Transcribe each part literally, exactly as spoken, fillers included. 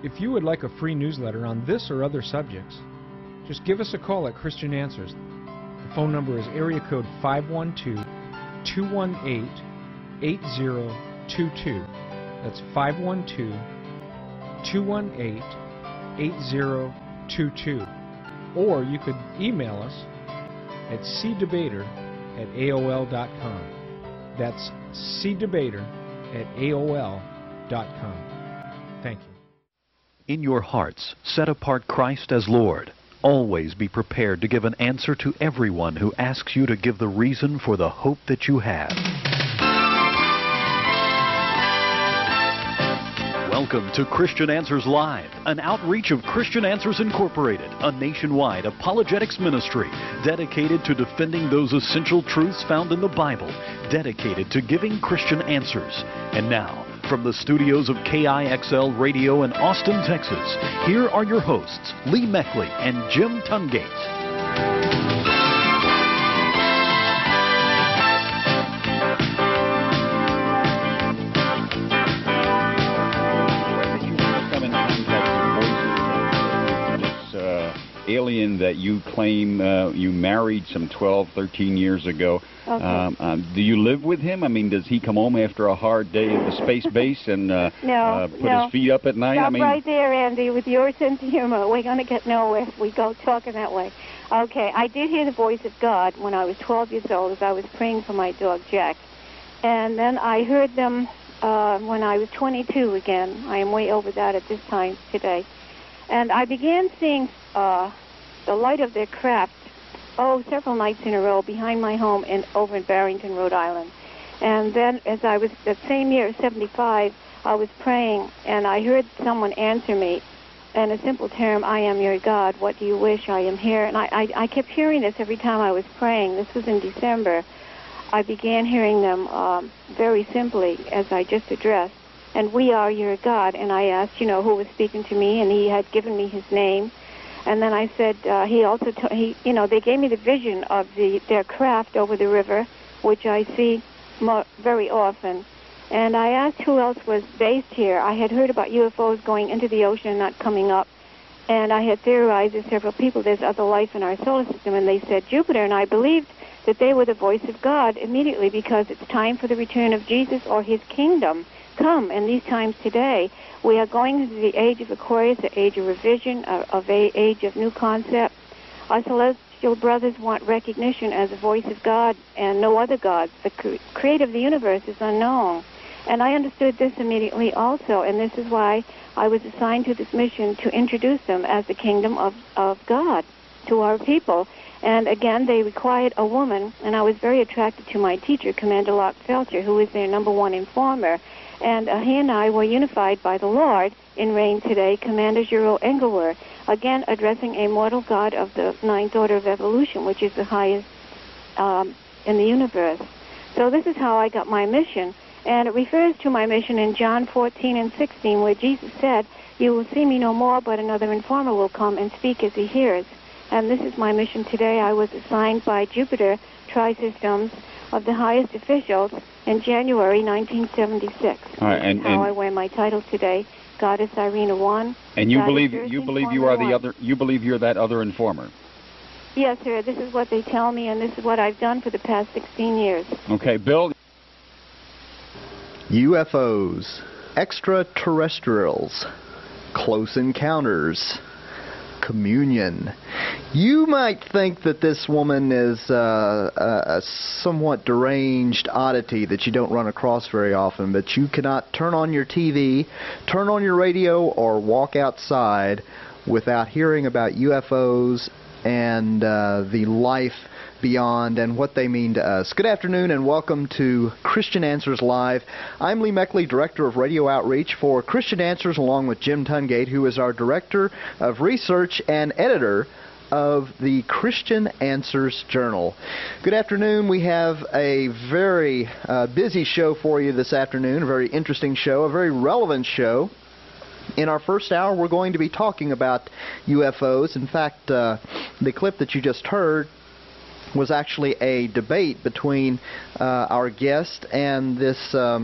If you would like a free newsletter on this or other subjects, just give us a call at Christian Answers. The phone number is area code five one two, two one eight, eight zero two two. That's five one two, two one eight, eight zero two two. Or you could email us at cdebater at A O L dot com. That's cdebater at A O L dot com. Thank you. In your hearts, set apart Christ as Lord. Always be prepared to give an answer to everyone who asks you to give the reason for the hope that you have. Welcome to Christian Answers Live, an outreach of Christian Answers Incorporated, a nationwide apologetics ministry dedicated to defending those essential truths found in the Bible, dedicated to giving Christian answers. And now, from the studios of K I X L Radio in Austin, Texas, here are your hosts, Lee Meckley and Jim Tungate. Alien that you claim uh, you married some twelve, thirteen years ago. Okay. Um, um, do you live with him? I mean, does he come home after a hard day at the space base and uh, no, uh, put no. his feet up at night? Stop I mean, right there, Andy, with your sense of humor. We're going to get nowhere if we go talking that way. Okay, I did hear the voice of God when I was twelve years old as I was praying for my dog, Jack. And then I heard them uh, when I was twenty-two again. I am way over that at this time today. And I began seeing uh, the light of their craft, oh, several nights in a row behind my home in over in Barrington, Rhode Island. And then as I was, that same year, seventy-five, I was praying, and I heard someone answer me in a simple term, I am your God, what do you wish, I am here. And I, I, I kept hearing this every time I was praying. This was in December. I began hearing them um, very simply, as I just addressed, and we are your God. And I asked, you know, who was speaking to me, and he had given me his name. And then I said, uh, he also, t he, you know, they gave me the vision of the their craft over the river, which I see mo very often. And I asked who else was based here. I had heard about U F Os going into the ocean and not coming up. And I had theorized that several people, there's other life in our solar system. And they said Jupiter. And I believed that they were the voice of God immediately, because it's time for the return of Jesus or his kingdom come in these times today. We are going into the age of Aquarius, the age of revision, uh, of a age of new concept. Our celestial brothers want recognition as a voice of God and no other God. The cre creator of the universe is unknown. And I understood this immediately also, and this is why I was assigned to this mission to introduce them as the kingdom of, of God to our people. And again, they required a woman, and I was very attracted to my teacher, Commander Locke Felcher, who is their number one informer. And uh, he and I were unified by the Lord in reign today, Commander Juro Engelwer, again addressing a mortal god of the ninth order of evolution, which is the highest um, in the universe. So this is how I got my mission. And it refers to my mission in John fourteen and sixteen, where Jesus said, you will see me no more, but another informer will come and speak as he hears. And this is my mission today. I was assigned by Jupiter Tri-Systems of the highest officials in January nineteen seventy-six. All right, and, how and I wear my title today, Goddess Irina One. And you Goddess believe Earth you believe you are the Informer other you believe you're that other informer. Yes, sir. This is what they tell me, and this is what I've done for the past sixteen years. Okay, Bill. U F Os, extraterrestrials, close encounters, communion. You might think that this woman is uh, a, a somewhat deranged oddity that you don't run across very often, but you cannot turn on your T V, turn on your radio, or walk outside without hearing about U F Os and uh, the life beyond and what they mean to us. Good afternoon and welcome to Christian Answers Live. I'm Lee Meckley, Director of Radio Outreach for Christian Answers, along with Jim Tungate, who is our Director of Research and Editor of the Christian Answers Journal. Good afternoon. We have a very uh, busy show for you this afternoon, a very interesting show, a very relevant show. In our first hour, we're going to be talking about U F Os. In fact, uh, the clip that you just heard was actually a debate between uh, our guest and this um,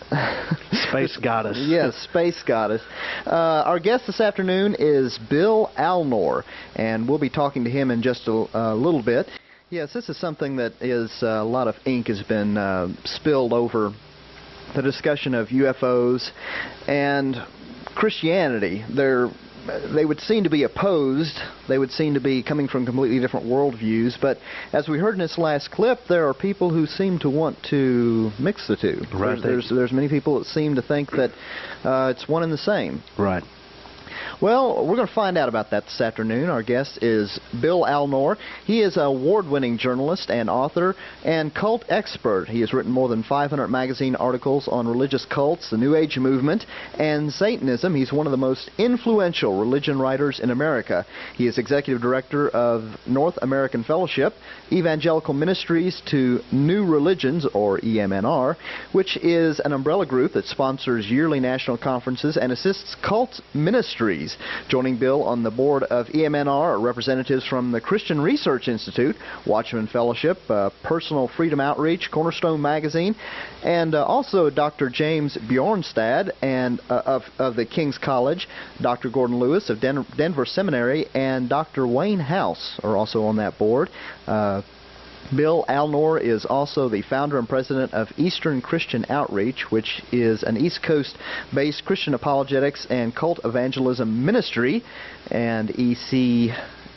Space Goddess. Yes, Space Goddess. Uh, our guest this afternoon is Bill Alnor, and we'll be talking to him in just a, a little bit. Yes, this is something that is uh, a lot of ink has been uh, spilled over the discussion of U F Os and Christianity. They're They would seem to be opposed. They would seem to be coming from completely different worldviews. But as we heard in this last clip, there are people who seem to want to mix the two. Right. There's, there's, there's many people that seem to think that uh, it's one and the same. Right. Well, we're going to find out about that this afternoon. Our guest is Bill Alnor. He is an award-winning journalist and author and cult expert. He has written more than five hundred magazine articles on religious cults, the New Age movement, and Satanism. He's one of the most influential religion writers in America. He is executive director of North American Fellowship, Evangelical Ministries to New Religions, or E M N R, which is an umbrella group that sponsors yearly national conferences and assists cult ministries. Joining Bill on the board of E M N R are representatives from the Christian Research Institute, Watchman Fellowship, uh, Personal Freedom Outreach, Cornerstone Magazine, and uh, also Doctor James Bjornstad and uh, of, of the King's College, Doctor Gordon Lewis of Den Denver Seminary, and Doctor Wayne House are also on that board. Uh, Bill Alnor is also the founder and president of Eastern Christian Outreach, which is an East Coast-based Christian apologetics and cult evangelism ministry, and E C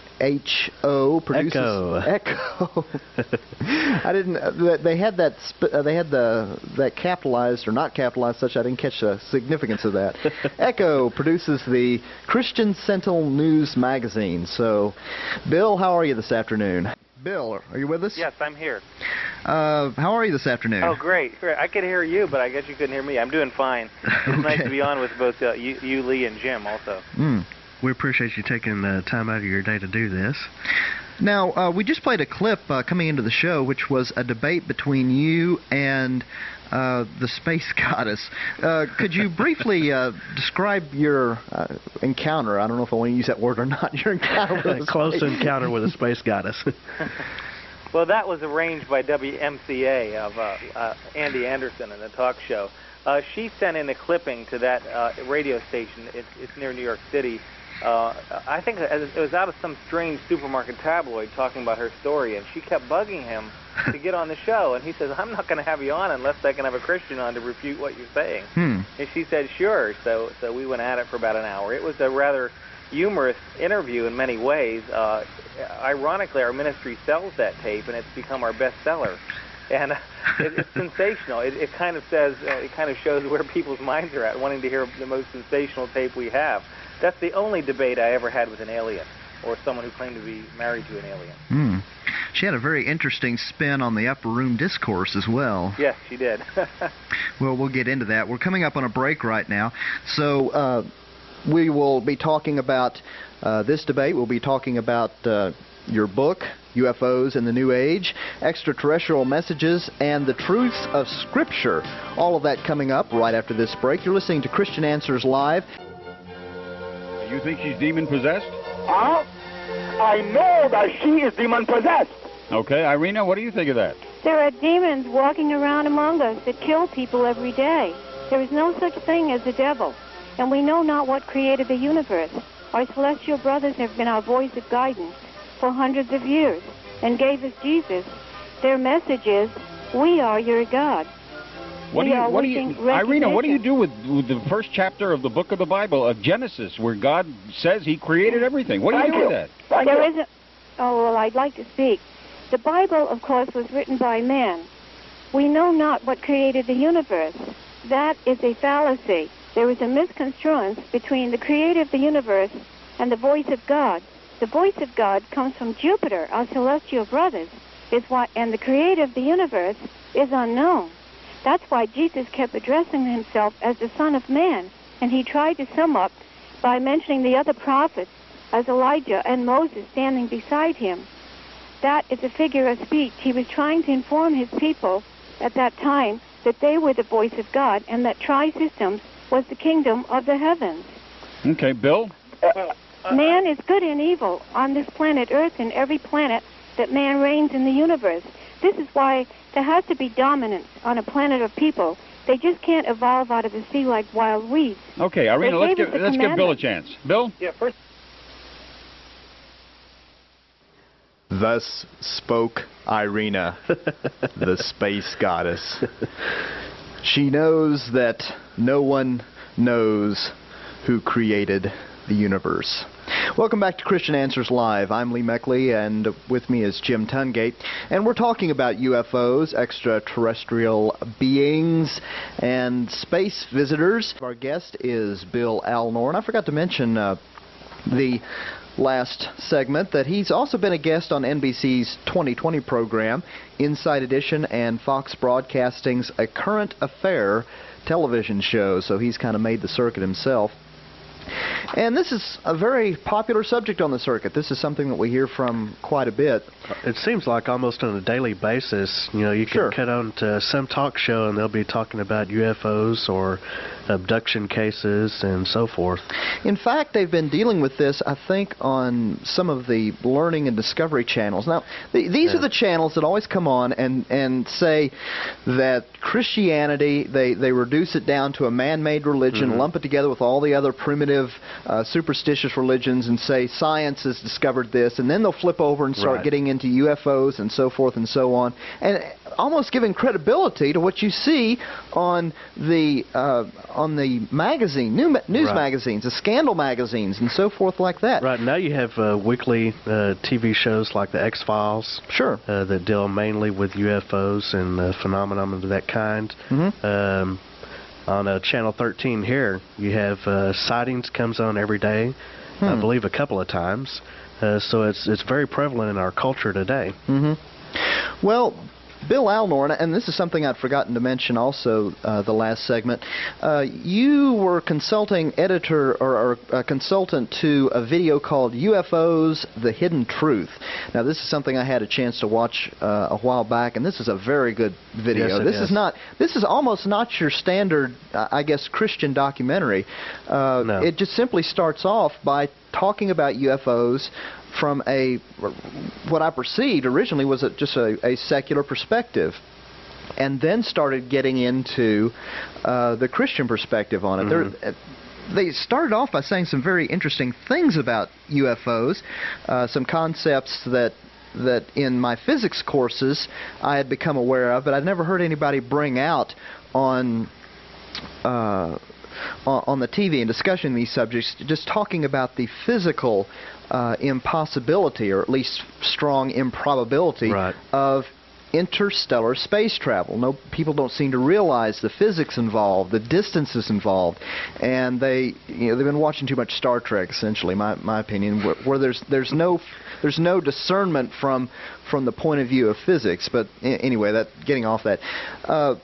H O produces Echo. Echo. I didn't. Uh, they had that. Sp uh, they had the that capitalized or not capitalized, such I didn't catch the significance of that. Echo produces the Christian Sentinel News magazine. So, Bill, how are you this afternoon? Bill, are you with us? Yes, I'm here. Uh, how are you this afternoon? Oh, great, great. I could hear you, but I guess you couldn't hear me. I'm doing fine. It's Okay. nice to be on with both uh, you, you, Lee, and Jim also. Mm. We appreciate you taking the time out of your day to do this. Now, uh, we just played a clip uh, coming into the show, which was a debate between you and uh, the Space Goddess. Uh, could you briefly uh, describe your uh, encounter? I don't know if I want to use that word or not. Your encounter with A close encounter with a Space Goddess. Well, that was arranged by W M C A of uh, uh, Andy Anderson in the talk show. Uh, she sent in a clipping to that uh, radio station. It's, it's near New York City. Uh, I think it was out of some strange supermarket tabloid talking about her story, and she kept bugging him to get on the show. And he says, I'm not going to have you on unless I can have a Christian on to refute what you're saying. Hmm. And she said, sure. So, so we went at it for about an hour. It was a rather humorous interview in many ways. Uh, ironically, our ministry sells that tape, and it's become our bestseller. And uh, it, it's sensational. It, it kind of says, uh, it kind of shows where people's minds are at, wanting to hear the most sensational tape we have. That's the only debate I ever had with an alien, or someone who claimed to be married to an alien. Hmm. She had a very interesting spin on the Upper Room Discourse as well. Yes, she did. Well, we'll get into that. We're coming up on a break right now, so uh, we will be talking about uh, this debate. We'll be talking about uh, your book, U F Os in the New Age, extraterrestrial messages, and the truths of Scripture. All of that coming up right after this break. You're listening to Christian Answers Live. You think she's demon-possessed? Huh? I know that she is demon-possessed. Okay, Irina, what do you think of that? There are demons walking around among us that kill people every day. There is no such thing as the devil, and we know not what created the universe. Our celestial brothers have been our voice of guidance for hundreds of years and gave us Jesus. Their message is, we are your God. What do We you, are what do you, wishing Irina, what do you recognition. do with, with the first chapter of the book of the Bible, of Genesis, where God says he created everything? What do you Thank do you. with that? Thank There you. isn't. Oh, well, I'd like to speak. The Bible, of course, was written by man. We know not what created the universe. That is a fallacy. There is a misconstruence between the creator of the universe and the voice of God. The voice of God comes from Jupiter, our celestial brothers, is what, and the creator of the universe is unknown. That's why Jesus kept addressing himself as the Son of Man, and he tried to sum up by mentioning the other prophets as Elijah and Moses standing beside him. That is a figure of speech. He was trying to inform his people at that time that they were the voice of God and that Tri-Systems was the kingdom of the heavens. Okay, Bill? Well, uh, Man is good and evil on this planet Earth and every planet that man reigns in the universe. This is why there has to be dominance on a planet of people They just can't evolve out of the sea like wild weeds. Okay, Irina, They let's gave give, us the let's give Bill a commandment. chance. Bill? Yeah, first. Thus spoke Irina, the space goddess. She knows that no one knows who created the universe. Welcome back to Christian Answers Live. I'm Lee Meckley, and with me is Jim Tungate, and we're talking about U F Os, extraterrestrial beings, and space visitors. Our guest is Bill Alnor, and I forgot to mention uh, the last segment that he's also been a guest on N B C's twenty twenty program, Inside Edition, and Fox Broadcasting's A Current Affair television show, so he's kind of made the circuit himself. And this is a very popular subject on the circuit. This is something that we hear from quite a bit. It seems like almost on a daily basis. You know, you can Sure. cut on to some talk show and they'll be talking about U F Os or abduction cases and so forth. In fact, they've been dealing with this, I think, on some of the learning and discovery channels. Now, th these Yeah. are the channels that always come on and, and say that Christianity, they, they reduce it down to a man-made religion, Mhm. lump it together with all the other primitive, uh, superstitious religions, and say science has discovered this, and then they'll flip over and start Right. getting into U F Os and so forth and so on, and almost giving credibility to what you see on the uh, on the magazine, new ma news Right. magazines, the scandal magazines, and so forth like that. Right, now you have uh, weekly uh, T V shows like the X-Files Sure. uh, that deal mainly with U F Os and uh, phenomena of that kind. Mm-hmm. Um, on uh, Channel thirteen here, you have uh, Sightings comes on every day, Hmm. I believe a couple of times. Uh, so it's it's very prevalent in our culture today. Mm-hmm. Well, Bill Alnor, and this is something I'd forgotten to mention also uh, the last segment, uh, you were consulting editor or, or a consultant to a video called U F Os, The Hidden Truth. Now, this is something I had a chance to watch uh, a while back, and this is a very good video. Yes, it this is. is not, this is almost not your standard, uh, I guess, Christian documentary. Uh, No. It just simply starts off by talking about U F Os from a, what I perceived originally was a, just a, a secular perspective, and then started getting into uh, the Christian perspective on it. Mhm. There, they started off by saying some very interesting things about U F Os, uh, some concepts that that in my physics courses I had become aware of, but I'd never heard anybody bring out on uh, on, on the T V and discussing these subjects, just talking about the physical uh, impossibility, or at least strong improbability, Right. of interstellar space travel. No, people don't seem to realize the physics involved, the distances involved, and they, you know, they've been watching too much Star Trek. Essentially, my my opinion, where, where there's there's no there's no discernment from from the point of view of physics. But a- anyway, that getting off that. Uh,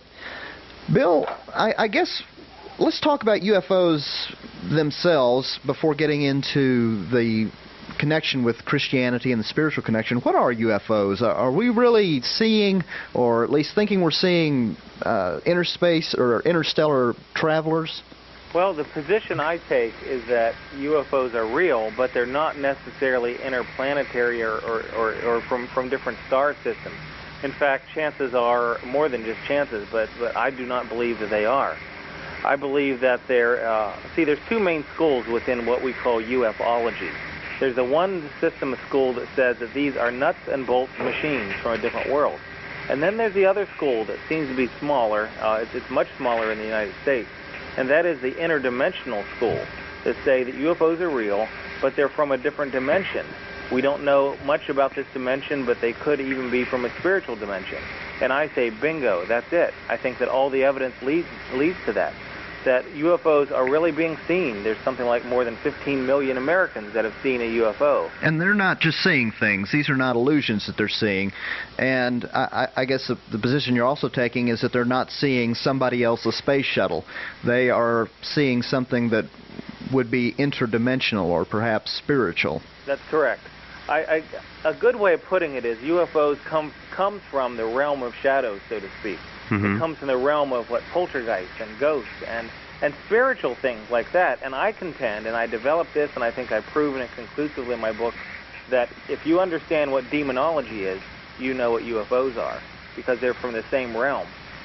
Bill, I, I guess let's talk about U F Os themselves before getting into the connection with Christianity and the spiritual connection. What are U F Os? Are, are we really seeing, or at least thinking we're seeing, uh, interspace or interstellar travelers? Well, the position I take is that U F Os are real, but they're not necessarily interplanetary or, or, or, or from, from different star systems. In fact, chances are more than just chances, but, but I do not believe that they are. I believe that they're, uh, see, there's two main schools within what we call UFOlogy. There's the one system of school that says that these are nuts and bolts machines from a different world. And then there's the other school that seems to be smaller. Uh, it's, it's much smaller in the United States. And that is the interdimensional school that say that U F Os are real, but they're from a different dimension. We don't know much about this dimension, but they could even be from a spiritual dimension. And I say, bingo, that's it. I think that all the evidence leads, leads to that. That U F Os are really being seen. There's something like more than fifteen million Americans that have seen a U F O. And they're not just seeing things. These are not illusions that they're seeing. And I, I I guess the, the position you're also taking is that they're not seeing somebody else's space shuttle. They are seeing something that would be interdimensional or perhaps spiritual. That's correct. I, I, a good way of putting it is U F Os come comes from the realm of shadows, so to speak. Mhm. It comes from the realm of what poltergeists and ghosts and, and spiritual things like that. And I contend, and I developed this, and I think I've proven it conclusively in my book, that if you understand what demonology is, you know what U F Os are, because they're from the same realm.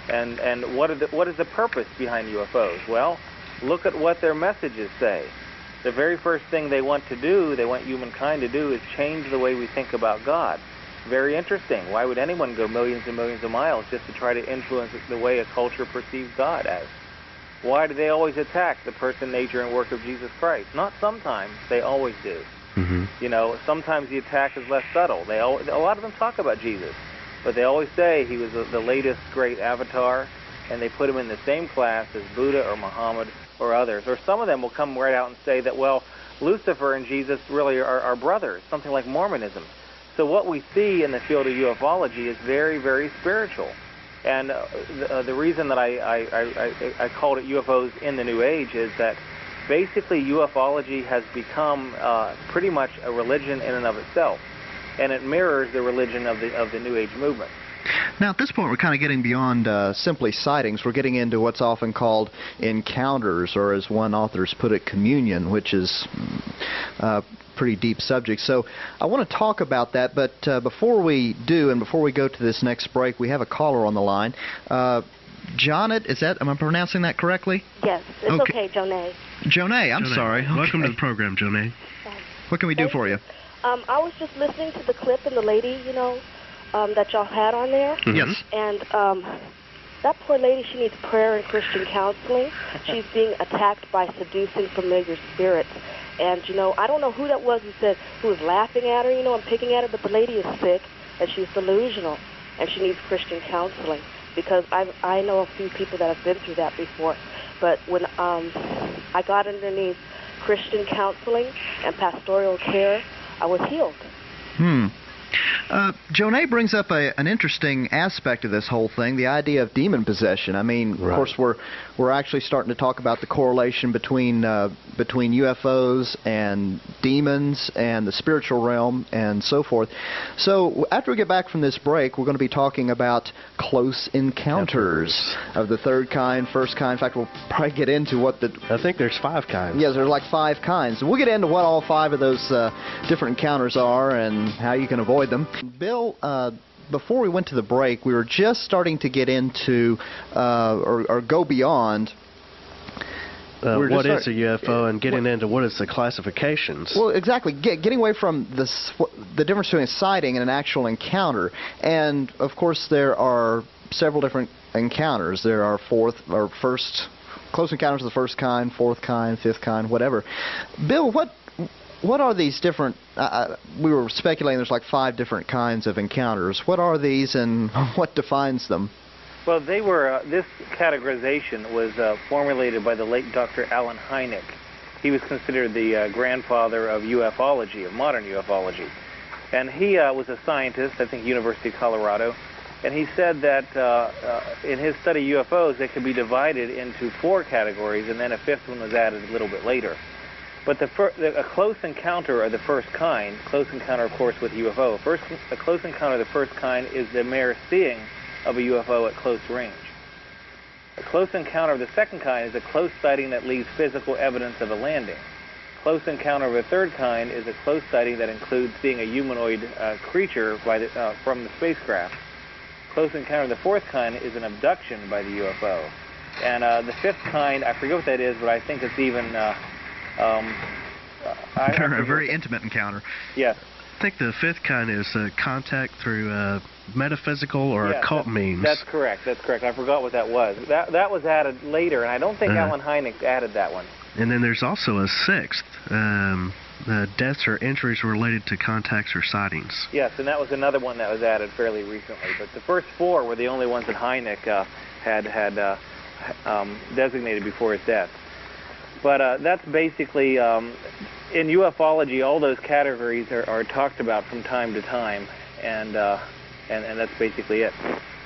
And and what are the, what is the purpose behind U F Os? Well, look at what their messages say. The very first thing they want to do, they want humankind to do, is change the way we think about God. Very interesting. Why would anyone go millions and millions of miles just to try to influence the way a culture perceives God as? Why do they always attack the person, nature, and work of Jesus Christ? Not sometimes. They always do. Mm-hmm. You know, sometimes the attack is less subtle. They al- a lot of them talk about Jesus, but they always say he was the, the latest great avatar, and they put him in the same class as Buddha or Muhammad or others. Or some of them will come right out and say that, well, Lucifer and Jesus really are, are brothers, something like Mormonism. So what we see in the field of ufology is very, very spiritual. And uh, the, uh, the reason that I, I, I, I called it U F Os in the New Age is that basically ufology has become uh, pretty much a religion in and of itself. And it mirrors the religion of the, of the New Age movement. Now, at this point, we're kind of getting beyond uh, simply sightings. We're getting into what's often called encounters, or as one author's put it, communion, which is uh, pretty deep subject. So I want to talk about that, but uh, before we do, and before we go to this next break, we have a caller on the line. Uh, Jonet, is that, am I pronouncing that correctly? Yes, it's okay, okay Jonay. Jonay, I'm Jonay. sorry. Welcome okay. to the program, Jonay. What can we do for you? Um, I was just listening to the clip and the lady, you know, um, that y'all had on there. Mm-hmm. Yes. And um, that poor lady, she needs prayer and Christian counseling. She's being attacked by seducing familiar spirits. And, you know, I don't know who that was who said, who was laughing at her, you know, and picking at her, but the lady is sick, and she's delusional, and she needs Christian counseling. Because I I know a few people that have been through that before. But when um, I got underneath Christian counseling and pastoral care, I was healed. Hmm. Uh, Jonay brings up a, an interesting aspect of this whole thing, the idea of demon possession. I mean, right. Of course, we're we're actually starting to talk about the correlation between uh, between U F Os and demons and the spiritual realm and so forth. So after we get back from this break, we're going to be talking about close encounters of the third kind, first kind. In fact, we'll probably get into what the... I think there's five kinds. Yes, there's like five kinds. We'll get into what all five of those uh, different encounters are and how you can avoid them. Bill, uh, before we went to the break, we were just starting to get into uh, or, or go beyond. Uh, we what start, is a U F O and getting what, into what is the classifications? Well, exactly. Get, getting away from this, the difference between a sighting and an actual encounter. And, of course, there are several different encounters. There are fourth or first, close encounters of the first kind, fourth kind, fifth kind, whatever. Bill, what... What are these different, uh, we were speculating there's like five different kinds of encounters. What are these and what defines them? Well, they were, uh, this categorization was uh, formulated by the late Doctor Allen Hynek. He was considered the uh, grandfather of ufology, of modern ufology. And he uh, was a scientist, I think University of Colorado, and he said that uh, uh, in his study of U F Os, they could be divided into four categories, and then a fifth one was added a little bit later. But the, fir the a close encounter of the first kind, close encounter, of course, with U F O. First, a close encounter of the first kind is the mere seeing of a U F O at close range. A close encounter of the second kind is a close sighting that leaves physical evidence of a landing. Close encounter of a third kind is a close sighting that includes seeing a humanoid uh, creature by the, uh, from the spacecraft. Close encounter of the fourth kind is an abduction by the U F O. And uh, the fifth kind, I forget what that is, but I think it's even... Uh, Um, I, I a very intimate encounter. Yes. I think the fifth kind is uh, contact through uh, metaphysical or yeah, occult that's, means. That's correct. That's correct. I forgot what that was. That that was added later, and I don't think uh, Allen Hynek added that one. And then there's also a sixth, um, uh, deaths or injuries related to contacts or sightings. Yes, and that was another one that was added fairly recently. But the first four were the only ones that Hynek uh, had had uh, um, designated before his death. But uh, that's basically, um, in ufology, all those categories are, are talked about from time to time, and uh, and, and that's basically it.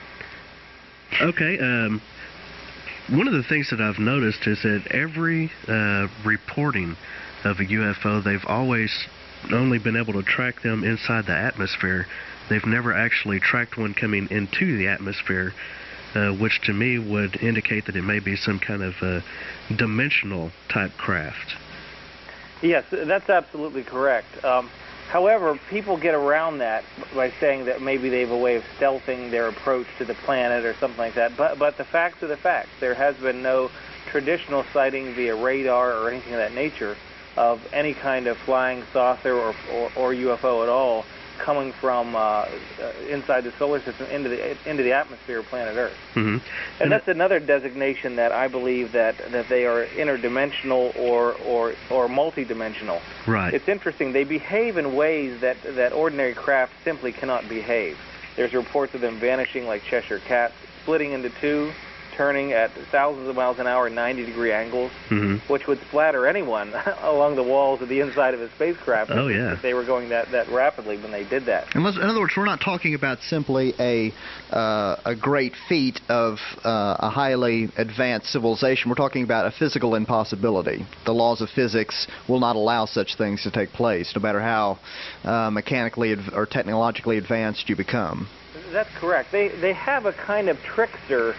Okay. Um, one of the things that I've noticed is that every uh, reporting of a U F O, they've always only been able to track them inside the atmosphere. They've never actually tracked one coming into the atmosphere. Uh, which to me would indicate that it may be some kind of uh, dimensional type craft. Yes, that's absolutely correct. Um, However, people get around that by saying that maybe they have a way of stealthing their approach to the planet or something like that. But but the facts are the facts. There has been no traditional sighting via radar or anything of that nature of any kind of flying saucer or, or, or U F O at all coming from uh, uh, inside the solar system into the into the atmosphere of planet Earth. Mm-hmm. And that's another designation that I believe that, that they are interdimensional or or or multidimensional. Right. It's interesting. They behave in ways that that ordinary craft simply cannot behave. There's reports of them vanishing like Cheshire cats, splitting into two, turning at thousands of miles an hour, ninety degree angles, mm-hmm. which would splatter anyone along the walls of the inside of a spacecraft oh, if, yeah. if they were going that, that rapidly when they did that. In other words, we're not talking about simply a uh, a great feat of uh, a highly advanced civilization. We're talking about a physical impossibility. The laws of physics will not allow such things to take place, no matter how uh, mechanically adv- or technologically advanced you become. That's correct. They they have a kind of trickster.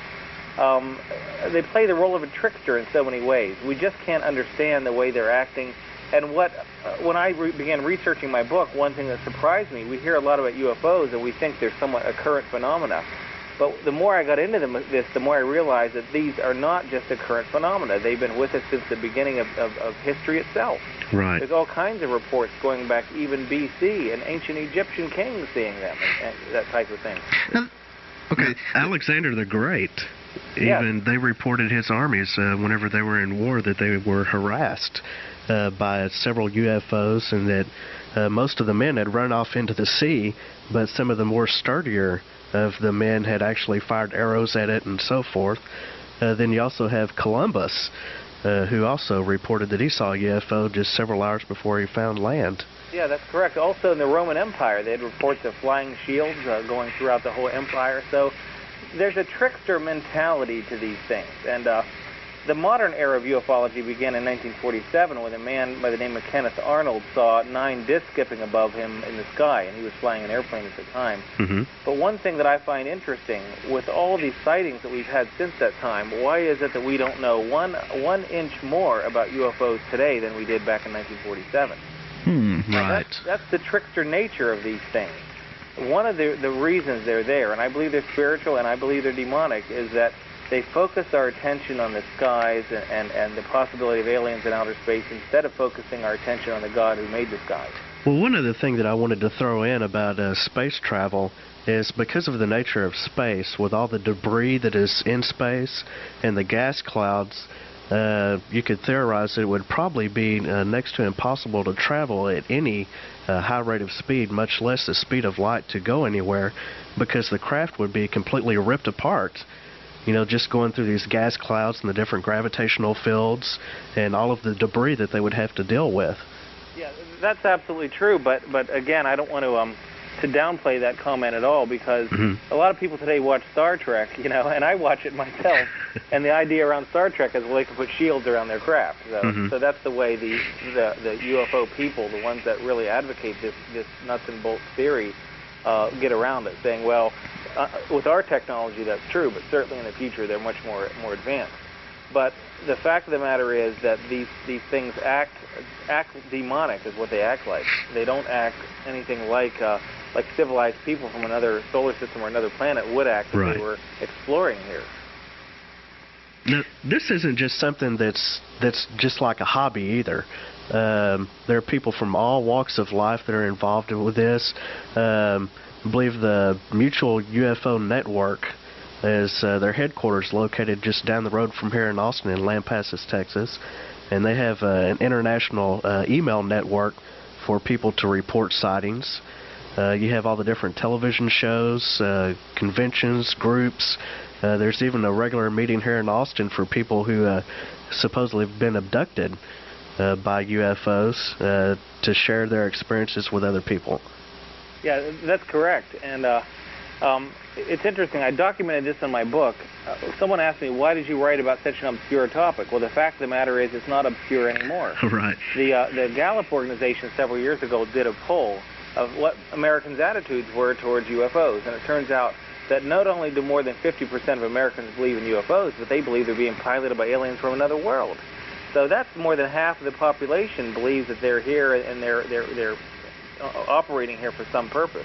Um, they play the role of a trickster in so many ways. We just can't understand the way they're acting. And what, uh, when I re- began researching my book, one thing that surprised me, we hear a lot about U F Os and we think they're somewhat a current phenomena. But the more I got into them, this, the more I realized that these are not just a current phenomena. They've been with us since the beginning of, of, of history itself. Right. There's all kinds of reports going back even B C and ancient Egyptian kings seeing them and, and that type of thing. Okay, Alexander the Great. Even yes. they reported his armies uh, whenever they were in war that they were harassed uh, by several U F Os, and that uh, most of the men had run off into the sea, but some of the more sturdier of the men had actually fired arrows at it and so forth. Uh, then you also have Columbus, uh, who also reported that he saw a U F O just several hours before he found land. Yeah, that's correct. Also in the Roman Empire, they had reports of flying shields uh, going throughout the whole empire. So there's a trickster mentality to these things. And uh, the modern era of ufology began in nineteen forty-seven when a man by the name of Kenneth Arnold saw nine discs skipping above him in the sky, and he was flying an airplane at the time. Mm-hmm. But one thing that I find interesting, with all these sightings that we've had since that time, why is it that we don't know one, one inch more about U F Os today than we did back in nineteen forty-seven? Hmm, right. That's, that's the trickster nature of these things. One of the, the reasons they're there, and I believe they're spiritual and I believe they're demonic, is that they focus our attention on the skies and, and, and the possibility of aliens in outer space instead of focusing our attention on the God who made the skies. Well, one other thing that I wanted to throw in about uh, space travel is because of the nature of space, with all the debris that is in space and the gas clouds, uh, you could theorize that it would probably be uh, next to impossible to travel at any uh, high rate of speed, much less the speed of light, to go anywhere, because the craft would be completely ripped apart. You know, just going through these gas clouds and the different gravitational fields and all of the debris that they would have to deal with. Yeah, that's absolutely true. But but again, I don't want to um to downplay that comment at all, because mm-hmm. a lot of people today watch Star Trek, you know, and I watch it myself. And the idea around Star Trek is, well, they can put shields around their craft. So, mm-hmm. so that's the way the, the the U F O people, the ones that really advocate this this nuts and bolts theory, uh, get around it, saying, well, uh, with our technology that's true, but certainly in the future they're much more more advanced. But the fact of the matter is that these these things act act demonic, is what they act like. They don't act anything like uh, like civilized people from another solar system or another planet would act if right. they were exploring here. Now, this isn't just something that's that's just like a hobby either. Um, there are people from all walks of life that are involved with this. Um, I believe the Mutual U F O Network is uh, their headquarters located just down the road from here in Austin, in Lampasas, Texas, and they have uh, an international uh, email network for people to report sightings. Uh, you have all the different television shows, uh, conventions, groups. Uh, there's even a regular meeting here in Austin for people who uh, supposedly have been abducted uh, by U F Os uh, to share their experiences with other people. Yeah, that's correct. And uh, um, it's interesting. I documented this in my book. Uh, someone asked me, why did you write about such an obscure topic? Well, the fact of the matter is it's not obscure anymore. Right. The, uh, the Gallup organization several years ago did a poll of what Americans' attitudes were towards U F Os, and it turns out that not only do more than fifty percent of Americans believe in U F Os, but they believe they're being piloted by aliens from another world. So that's more than half of the population believes that they're here and they're they're they're uh, operating here for some purpose.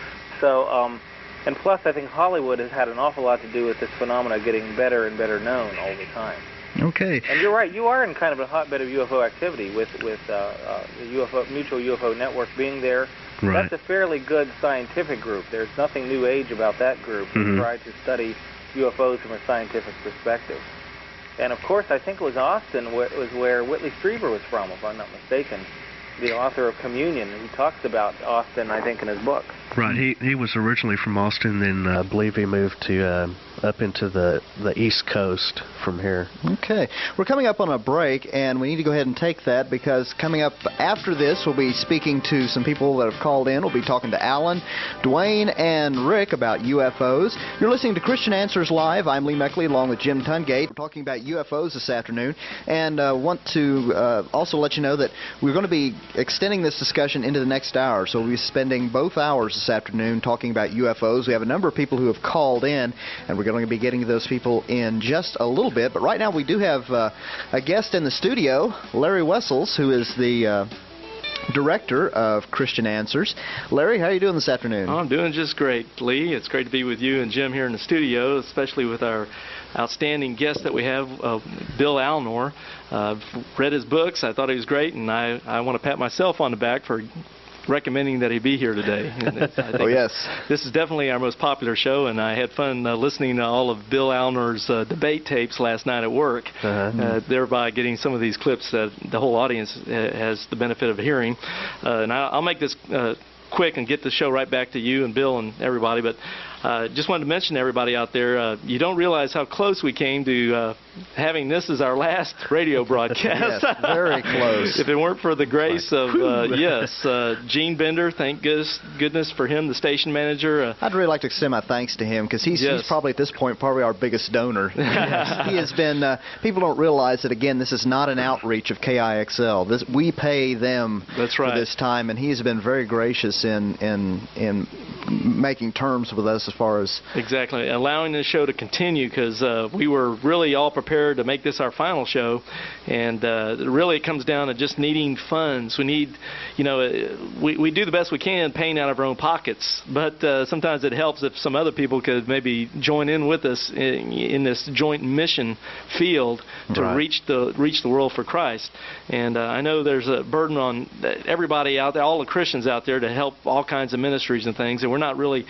So, um, and plus, I think Hollywood has had an awful lot to do with this phenomena getting better and better known all the time. Okay. And you're right. You are in kind of a hotbed of U F O activity with with uh, uh, the U F O Mutual U F O Network being there. Right. That's a fairly good scientific group. There's nothing new age about that group. Mm-hmm. They try to study U F Os from a scientific perspective. And of course, I think it was Austin wh- was where Whitley Strieber was from, if I'm not mistaken, the author of Communion. He talks about Austin, I think, in his book. Right. He he was originally from Austin, then uh, I believe he moved to uh, up into the the East Coast from here. Okay. We're coming up on a break, and we need to go ahead and take that because coming up after this, we'll be speaking to some people that have called in. We'll be talking to Alan, Dwayne, and Rick about U F Os. You're listening to Christian Answers Live. I'm Lee Meckley along with Jim Tungate. We're talking about U F Os this afternoon, and uh, want to uh, also let you know that we're going to be extending this discussion into the next hour. So we'll be spending both hours this afternoon talking about U F Os. We have a number of people who have called in, and we're going to be getting to those people in just a little bit. But right now we do have uh, a guest in the studio, Larry Wessels, who is the uh, director of Christian Answers. Larry, how are you doing this afternoon? Oh, I'm doing just great, Lee. It's great to be with you and Jim here in the studio, especially with our outstanding guest that we have, uh, Bill Alnor. Uh, I've read his books. I thought he was great, and I, I want to pat myself on the back for recommending that he be here today. And I think oh, yes. This is definitely our most popular show, and I had fun uh, listening to all of Bill Alnor's uh, debate tapes last night at work, uh-huh. uh, thereby getting some of these clips that the whole audience uh, has the benefit of hearing. Uh, and I, I'll make this uh, quick and get the show right back to you and Bill and everybody, but uh, just wanted to mention to everybody out there, uh, you don't realize how close we came to uh, having this as our last radio broadcast. Yes, very close. If it weren't for the grace of, uh, yes, uh, Gene Bender, thank goodness, goodness for him, the station manager. Uh, I'd really like to extend my thanks to him because he's, yes. he's probably at this point probably our biggest donor. He has been, uh, people don't realize that, again, this is not an outreach of K I X L. This, we pay them That's right. for this time, and he's been very gracious in, in, in making terms with us as far as... Exactly, allowing the show to continue because uh, we were really all prepared to make this our final show, and uh, really it comes down to just needing funds. We need, you know, we, we do the best we can paying out of our own pockets, but uh, sometimes it helps if some other people could maybe join in with us in, in this joint mission field to right. reach the reach the world for Christ. And uh, I know there's a burden on everybody out there, all the Christians out there, to help all kinds of ministries and things, and we're not really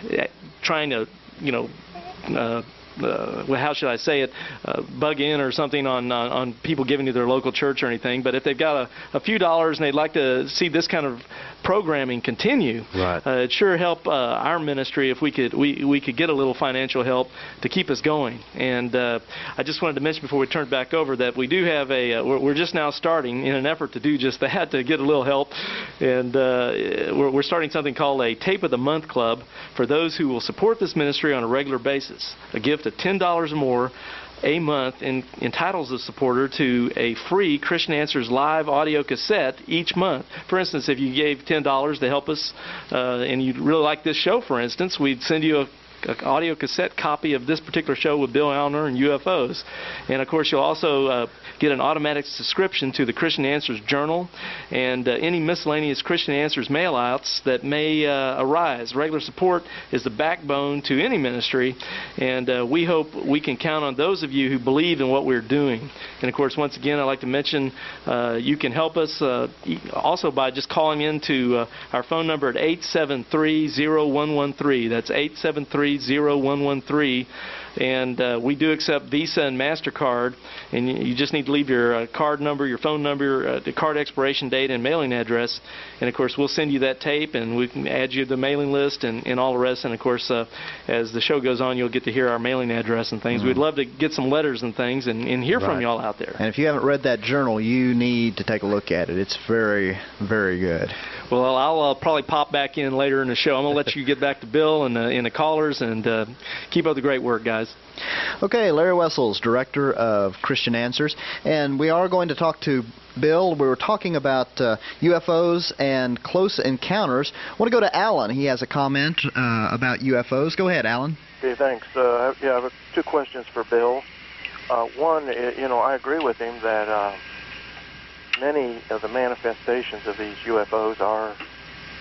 trying to, you know, uh, uh, well, how should I say it, uh, bug in or something on, on on people giving to their local church or anything. But if they've got a, a few dollars and they'd like to see this kind of programming continue, right. uh, it sure help uh, our ministry if we could we, we could get a little financial help to keep us going. And uh, I just wanted to mention before we turn it back over that we do have a uh, we're, we're just now starting in an effort to do just that, to get a little help, and uh, we're, we're starting something called a Tape of the Month Club for those who will support this ministry on a regular basis. A gift of ten dollars or more a month in, entitles the supporter to a free Christian Answers live audio cassette each month. For instance, if you gave ten dollars to help us uh, and you'd really like this show, for instance, we'd send you a an audio cassette copy of this particular show with Bill Alnor and U F Os. And, of course, you'll also uh, get an automatic subscription to the Christian Answers Journal and uh, any miscellaneous Christian Answers mail-outs that may uh, arise. Regular support is the backbone to any ministry, and uh, we hope we can count on those of you who believe in what we're doing. And, of course, once again, I'd like to mention uh, you can help us uh, also by just calling in to uh, our phone number at eight seven three, zero one one three. That's eight seven three, zero one one three, and uh, we do accept Visa and MasterCard, and you, you just need to leave your uh, card number, your phone number, uh, the card expiration date, and mailing address, and of course we'll send you that tape and we can add you to the mailing list and, and all the rest. And of course uh, as the show goes on, you'll get to hear our mailing address and things. Mm-hmm. We'd love to get some letters and things and, and hear right. from y'all out there. And if you haven't read that journal, you need to take a look at it. It's very, very good. Well, I'll uh, probably pop back in later in the show. I'm going to let you get back to Bill and, uh, and the callers, and uh, keep up the great work, guys. Okay, Larry Wessels, Director of Christian Answers. And we are going to talk to Bill. We were talking about uh, U F Os and close encounters. I want to go to Alan. He has a comment uh, about U F Os. Go ahead, Alan. Okay, thanks. Uh, yeah, I have two questions for Bill. Uh, one, you know, I agree with him that uh, many of the manifestations of these U F Os are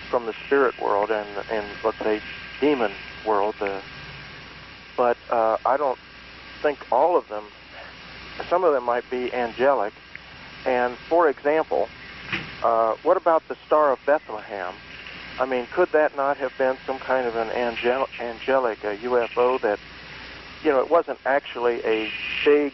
from the spirit world and, and let's say, demon world. Uh, but uh, I don't think all of them, some of them might be angelic. And, for example, uh, what about the Star of Bethlehem? I mean, could that not have been some kind of an angel angelic uh, U F O that, you know, it wasn't actually a big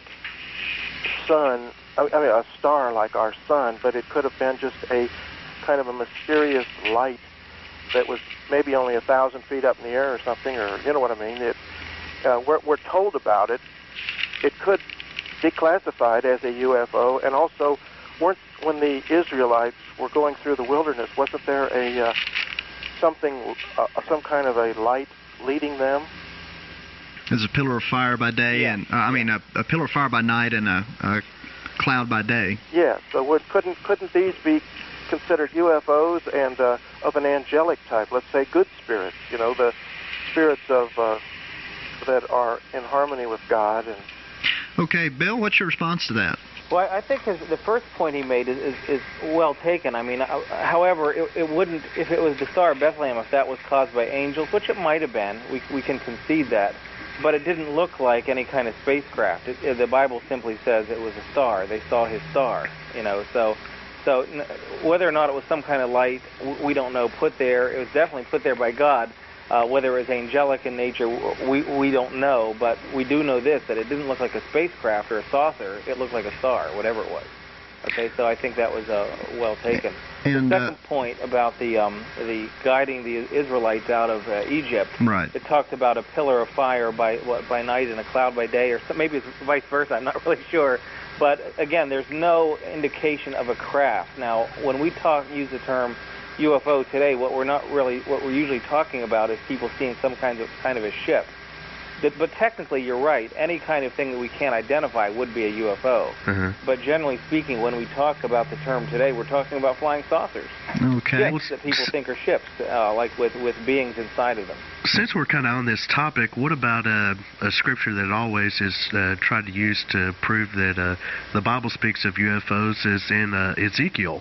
sun, I mean, a star like our sun, but it could have been just a kind of a mysterious light that was maybe only a thousand feet up in the air or something, or you know what I mean? It, uh, we're, we're told about it. It could be classified as a U F O, and also, weren't when the Israelites were going through the wilderness, wasn't there a uh, something, uh, some kind of a light leading them? There's a pillar of fire by day, yeah. and uh, I mean a, a pillar of fire by night and a, a cloud by day. Yeah. So would, couldn't couldn't these be considered U F Os and uh, of an angelic type? Let's say good spirits. You know, the spirits of uh, that are in harmony with God. And okay, Bill, what's your response to that? Well, I think his, the first point he made is, is, is well taken. I mean, uh, however, it, it wouldn't, if it was the Star of Bethlehem, if that was caused by angels, which it might have been, we, we can concede that, but it didn't look like any kind of spacecraft. It, it, the Bible simply says it was a star. They saw his star, you know, so so n whether or not it was some kind of light, we don't know, put there. It was definitely put there by God. Uh, whether it was angelic in nature, we, we don't know, but we do know this, that it didn't look like a spacecraft or a saucer. It looked like a star, whatever it was. Okay, so I think that was uh, well taken. And, the second uh, point about the um, the guiding the Israelites out of uh, Egypt, right. It talked about a pillar of fire by what, by night and a cloud by day, or some, maybe it's vice versa, I'm not really sure. But again, there's no indication of a craft. Now, when we talk, use the term U F O today, what we're not really, what we're usually talking about is people seeing some kind of kind of a ship. But, but technically, you're right. Any kind of thing that we can't identify would be a U F O. Uh-huh. But generally speaking, when we talk about the term today, we're talking about flying saucers. Okay. Ships that people think are ships, uh, like with with beings inside of them. Since we're kind of on this topic, what about uh, a scripture that always is uh, tried to use to prove that uh, the Bible speaks of U F Os is in uh, Ezekiel?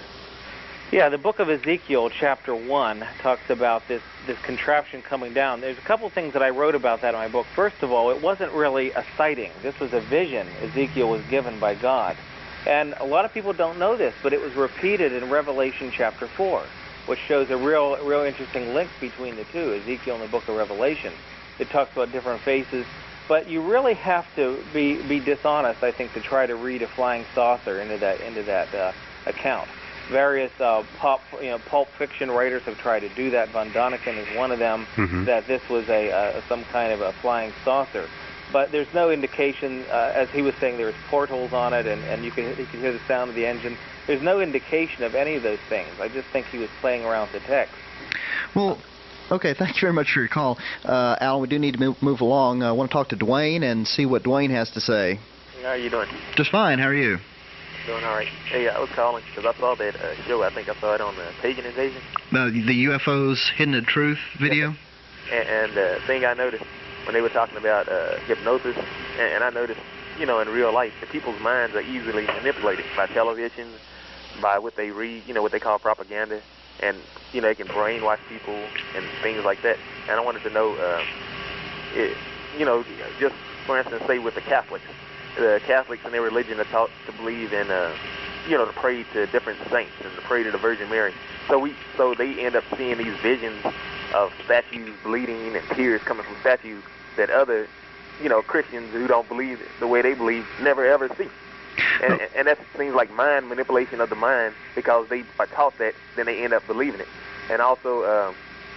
Yeah, the book of Ezekiel, chapter one, talks about this, this contraption coming down. There's a couple things that I wrote about that in my book. First of all, it wasn't really a sighting. This was a vision Ezekiel was given by God. And a lot of people don't know this, but it was repeated in Revelation chapter four, which shows a real, real interesting link between the two, Ezekiel and the book of Revelation. It talks about different faces. But you really have to be, be dishonest, I think, to try to read a flying saucer into that, into that uh, account. Various uh, pop, you know, pulp fiction writers have tried to do that. Von Daniken is one of them. Mm-hmm. That this was a uh, some kind of a flying saucer, but there's no indication. Uh, as he was saying, there's portholes on it, and, and you can you can hear the sound of the engine. There's no indication of any of those things. I just think he was playing around with the text. Well, okay. Thank you very much for your call, uh, Alan. We do need to move, move along. I want to talk to Dwayne and see what Dwayne has to say. How are you doing? Just fine. How are you? Doing all right. Hey, I was calling because I saw that uh, show. I think I saw it on the Pagan Invasion. Uh, the U F Os Hidden the Truth video? Yeah. And the uh, thing I noticed when they were talking about uh, hypnosis, and, and I noticed, you know, in real life, that people's minds are easily manipulated by television, by what they read, you know, what they call propaganda, and, you know, they can brainwash people and things like that. And I wanted to know, uh, it, you know, just for instance, say with the Catholics, the Catholics and their religion are taught to believe in, uh, you know, to pray to different saints and to pray to the Virgin Mary. So we, so they end up seeing these visions of statues bleeding and tears coming from statues that other, you know, Christians who don't believe the way they believe never ever see. And, oh. and that seems like mind manipulation of the mind, because they are taught that, then they end up believing it. And also, um,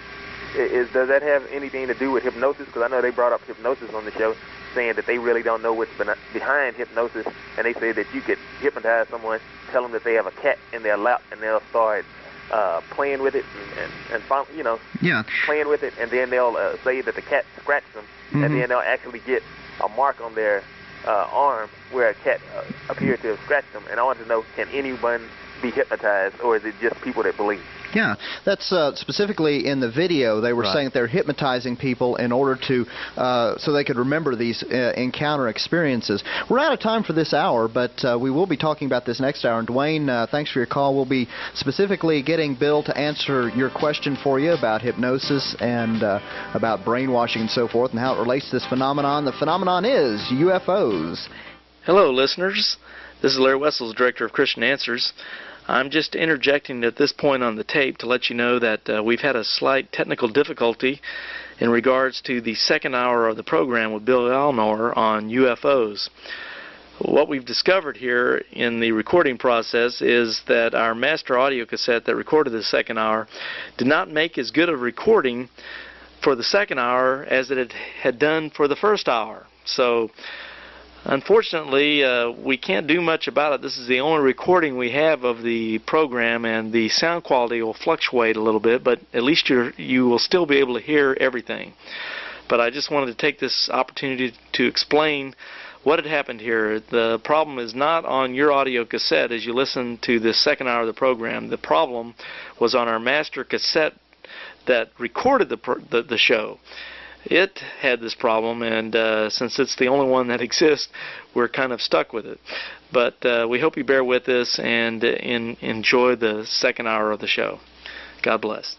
is, does that have anything to do with hypnosis? Because I know they brought up hypnosis on the show, saying that they really don't know what's behind hypnosis, and they say that you could hypnotize someone, tell them that they have a cat in their lap, and they'll start uh, playing with it, and, and, and you know, yeah. playing with it, and then they'll uh, say that the cat scratched them, mm-hmm. and then they'll actually get a mark on their uh, arm where a cat uh, appeared to have scratched them. And I want to know, can anyone be hypnotized, or is it just people that believe? Yeah, that's uh, specifically in the video. They were Right. saying that they're hypnotizing people in order to, uh, so they could remember these uh, encounter experiences. We're out of time for this hour, but uh, we will be talking about this next hour. And Dwayne, uh, thanks for your call. We'll be specifically getting Bill to answer your question for you about hypnosis and uh, about brainwashing and so forth, and how it relates to this phenomenon. The phenomenon is U F Os. Hello, listeners. This is Larry Wessels, Director of Christian Answers. I'm just interjecting at this point on the tape to let you know that uh, we've had a slight technical difficulty in regards to the second hour of the program with Bill Alnor on U F Os. What we've discovered here in the recording process is that our master audio cassette that recorded the second hour did not make as good a recording for the second hour as it had done for the first hour. So unfortunately, uh, we can't do much about it. This is the only recording we have of the program, and the sound quality will fluctuate a little bit, but at least you're, you will still be able to hear everything. But I just wanted to take this opportunity to explain what had happened here. The problem is not on your audio cassette as you listen to the second hour of the program. The problem was on our master cassette that recorded the, pr the, the show. It had this problem, and uh, since it's the only one that exists, we're kind of stuck with it. But uh, we hope you bear with us and uh, in, enjoy the second hour of the show. God bless.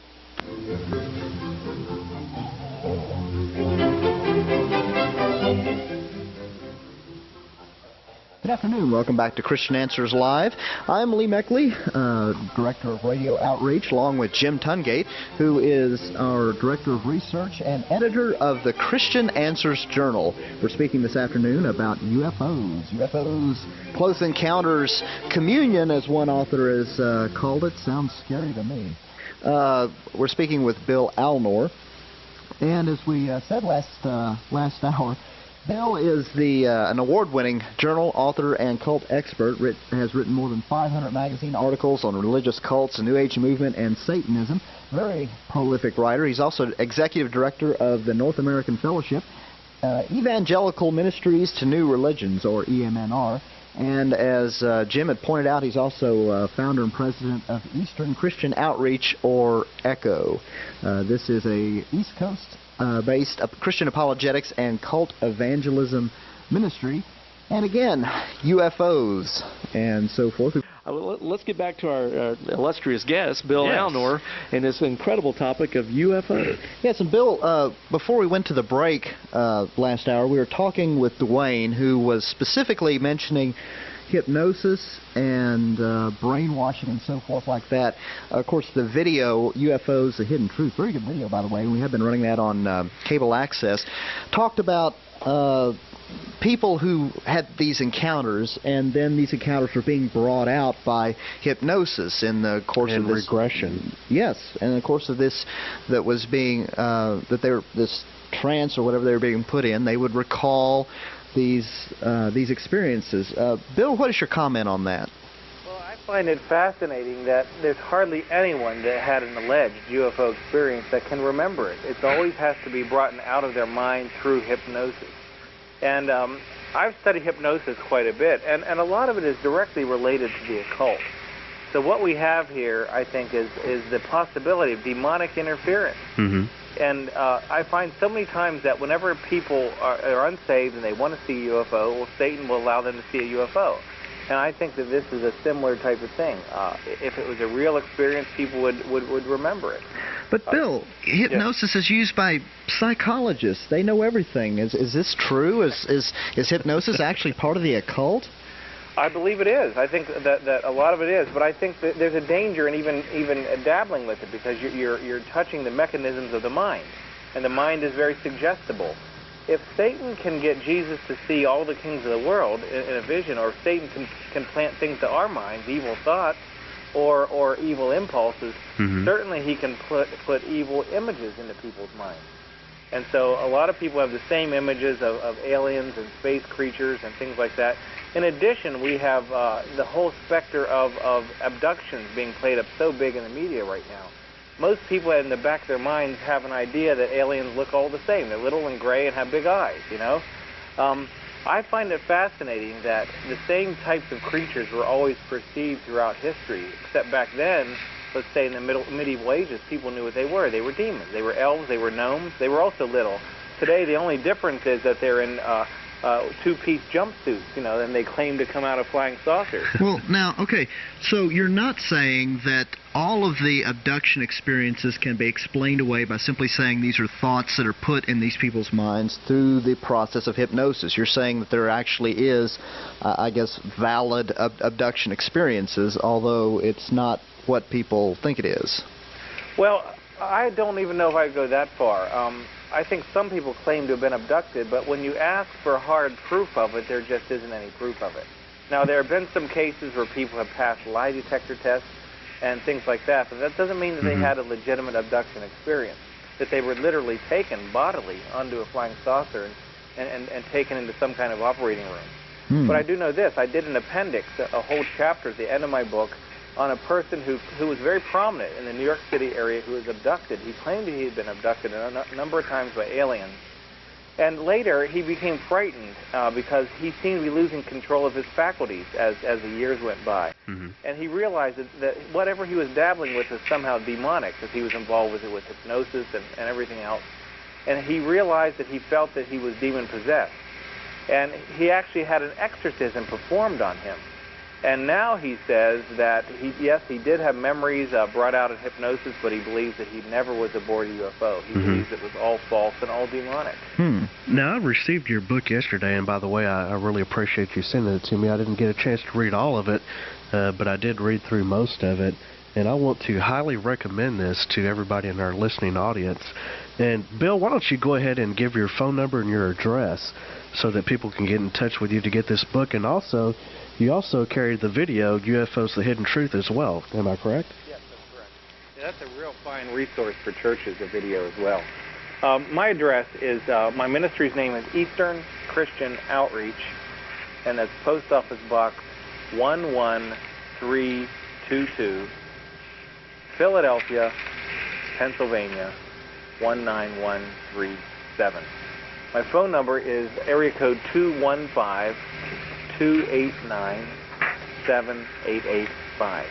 Good afternoon. Welcome back to Christian Answers Live. I'm Lee Meckley, uh, Director of Radio Outreach, along with Jim Tungate, who is our Director of Research and Editor of the Christian Answers Journal. We're speaking this afternoon about U F Os. U F Os, Close Encounters, Communion, as one author has uh, called it. Sounds scary to me. Uh, we're speaking with Bill Alnor. And as we uh, said last, uh, last hour, Bill is the uh, an award-winning journal, author, and cult expert. Writ has written more than five hundred magazine articles on religious cults, the New Age movement, and Satanism. Very prolific writer. He's also executive director of the North American Fellowship, uh, Evangelical Ministries to New Religions, or E M N R. And as uh, Jim had pointed out, he's also uh, founder and president of Eastern Christian Outreach, or ECHO. Uh, this is a East Coast Uh, based uh, Christian apologetics and cult evangelism ministry, and again, U F Os and so forth. Uh, well, let's get back to our uh, illustrious guest, Bill Yes. Alnor, and this incredible topic of U F Os. Yes, and Bill, uh, before we went to the break uh, last hour, we were talking with Dwayne, who was specifically mentioning hypnosis and uh, brainwashing and so forth like that. Uh, of course, the video, U F Os, The Hidden Truth, very good video, by the way, and we have been running that on uh, cable access, talked about uh, people who had these encounters, and then these encounters were being brought out by hypnosis in the course and of this regression. Yes, and in the course of this, that was being uh, that they were this trance or whatever they were being put in, they would recall these uh, these experiences. Uh, Bill, what is your comment on that? Well, I find it fascinating that there's hardly anyone that had an alleged U F O experience that can remember it. It always has to be brought out of their mind through hypnosis. And um, I've studied hypnosis quite a bit, and, and a lot of it is directly related to the occult. So what we have here, I think, is, is the possibility of demonic interference. Mm-hmm. And uh, I find so many times that whenever people are, are unsaved and they want to see a U F O, well, Satan will allow them to see a U F O. And I think that this is a similar type of thing. Uh, if it was a real experience, people would, would, would remember it. But Bill, uh, hypnosis yeah. is used by psychologists. They know everything. Is is this true? Is is is hypnosis actually part of the occult? I believe it is. I think that, that a lot of it is, but I think that there's a danger in even even dabbling with it, because you're, you're you're touching the mechanisms of the mind, and the mind is very suggestible. If Satan can get Jesus to see all the kings of the world in, in a vision, or if Satan can can plant things to our minds, evil thoughts, or or evil impulses, mm-hmm. certainly he can put put evil images into people's minds. And so a lot of people have the same images of, of aliens and space creatures and things like that. In addition, we have uh, the whole specter of, of abductions being played up so big in the media right now. Most people in the back of their minds have an idea that aliens look all the same. They're little and gray and have big eyes, you know. Um, I find it fascinating that the same types of creatures were always perceived throughout history, except back then let's say in the middle, medieval ages, people knew what they were. They were demons. They were elves. They were gnomes. They were also little. Today, the only difference is that they're in uh, uh, two-piece jumpsuits, you know, and they claim to come out of flying saucers. Well, now, okay, so you're not saying that all of the abduction experiences can be explained away by simply saying these are thoughts that are put in these people's minds through the process of hypnosis. You're saying that there actually is, uh, I guess, valid ab abduction experiences, although it's not what people think it is. Well, I don't even know if I'd go that far. Um, I think some people claim to have been abducted, but when you ask for hard proof of it, there just isn't any proof of it. Now, there have been some cases where people have passed lie detector tests and things like that, but that doesn't mean that mm-hmm. they had a legitimate abduction experience, that they were literally taken bodily onto a flying saucer and, and, and taken into some kind of operating room. Mm. But I do know this. I did an appendix, a whole chapter at the end of my book, on a person who, who was very prominent in the New York City area who was abducted. He claimed he had been abducted a number of times by aliens. And later, he became frightened uh, because he seemed to be losing control of his faculties as, as the years went by. Mm-hmm. And he realized that, that whatever he was dabbling with was somehow demonic, because he was involved with it with hypnosis and, and everything else. And he realized that he felt that he was demon-possessed. And he actually had an exorcism performed on him. And now he says that, he, yes, he did have memories uh, brought out in hypnosis, but he believes that he never was aboard a U F O. He mm-hmm. believes it was all false and all demonic. Hmm. Now, I received your book yesterday, and by the way, I, I really appreciate you sending it to me. I didn't get a chance to read all of it, uh, but I did read through most of it. And I want to highly recommend this to everybody in our listening audience. And, Bill, why don't you go ahead and give your phone number and your address so that people can get in touch with you to get this book. And also, you also carried the video, U F Os, The Hidden Truth, as well. Am I correct? Yes, that's correct. Yeah, that's a real fine resource for churches, the video as well. Um, my address is, uh, my ministry's name is Eastern Christian Outreach, and that's Post Office Box one one three two two, Philadelphia, Pennsylvania, one nine one three seven. My phone number is area code two one five, two eight nine, seven eight eight five.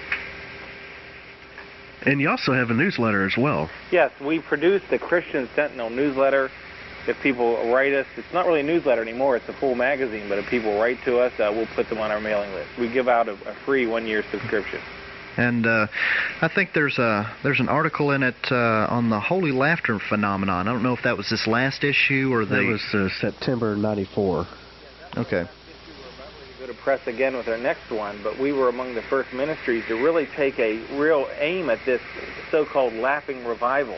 And you also have a newsletter as well. Yes, we produce the Christian Sentinel newsletter. If people write us, it's not really a newsletter anymore, it's a full magazine, but if people write to us, uh, we'll put them on our mailing list. We give out a, a free one-year subscription. And uh, I think there's a there's an article in it uh, on the Holy Laughter phenomenon. I don't know if that was this last issue or the... That was uh, September ninety-four. Okay. Go to press again with our next one, but we were among the first ministries to really take a real aim at this so-called laughing revival.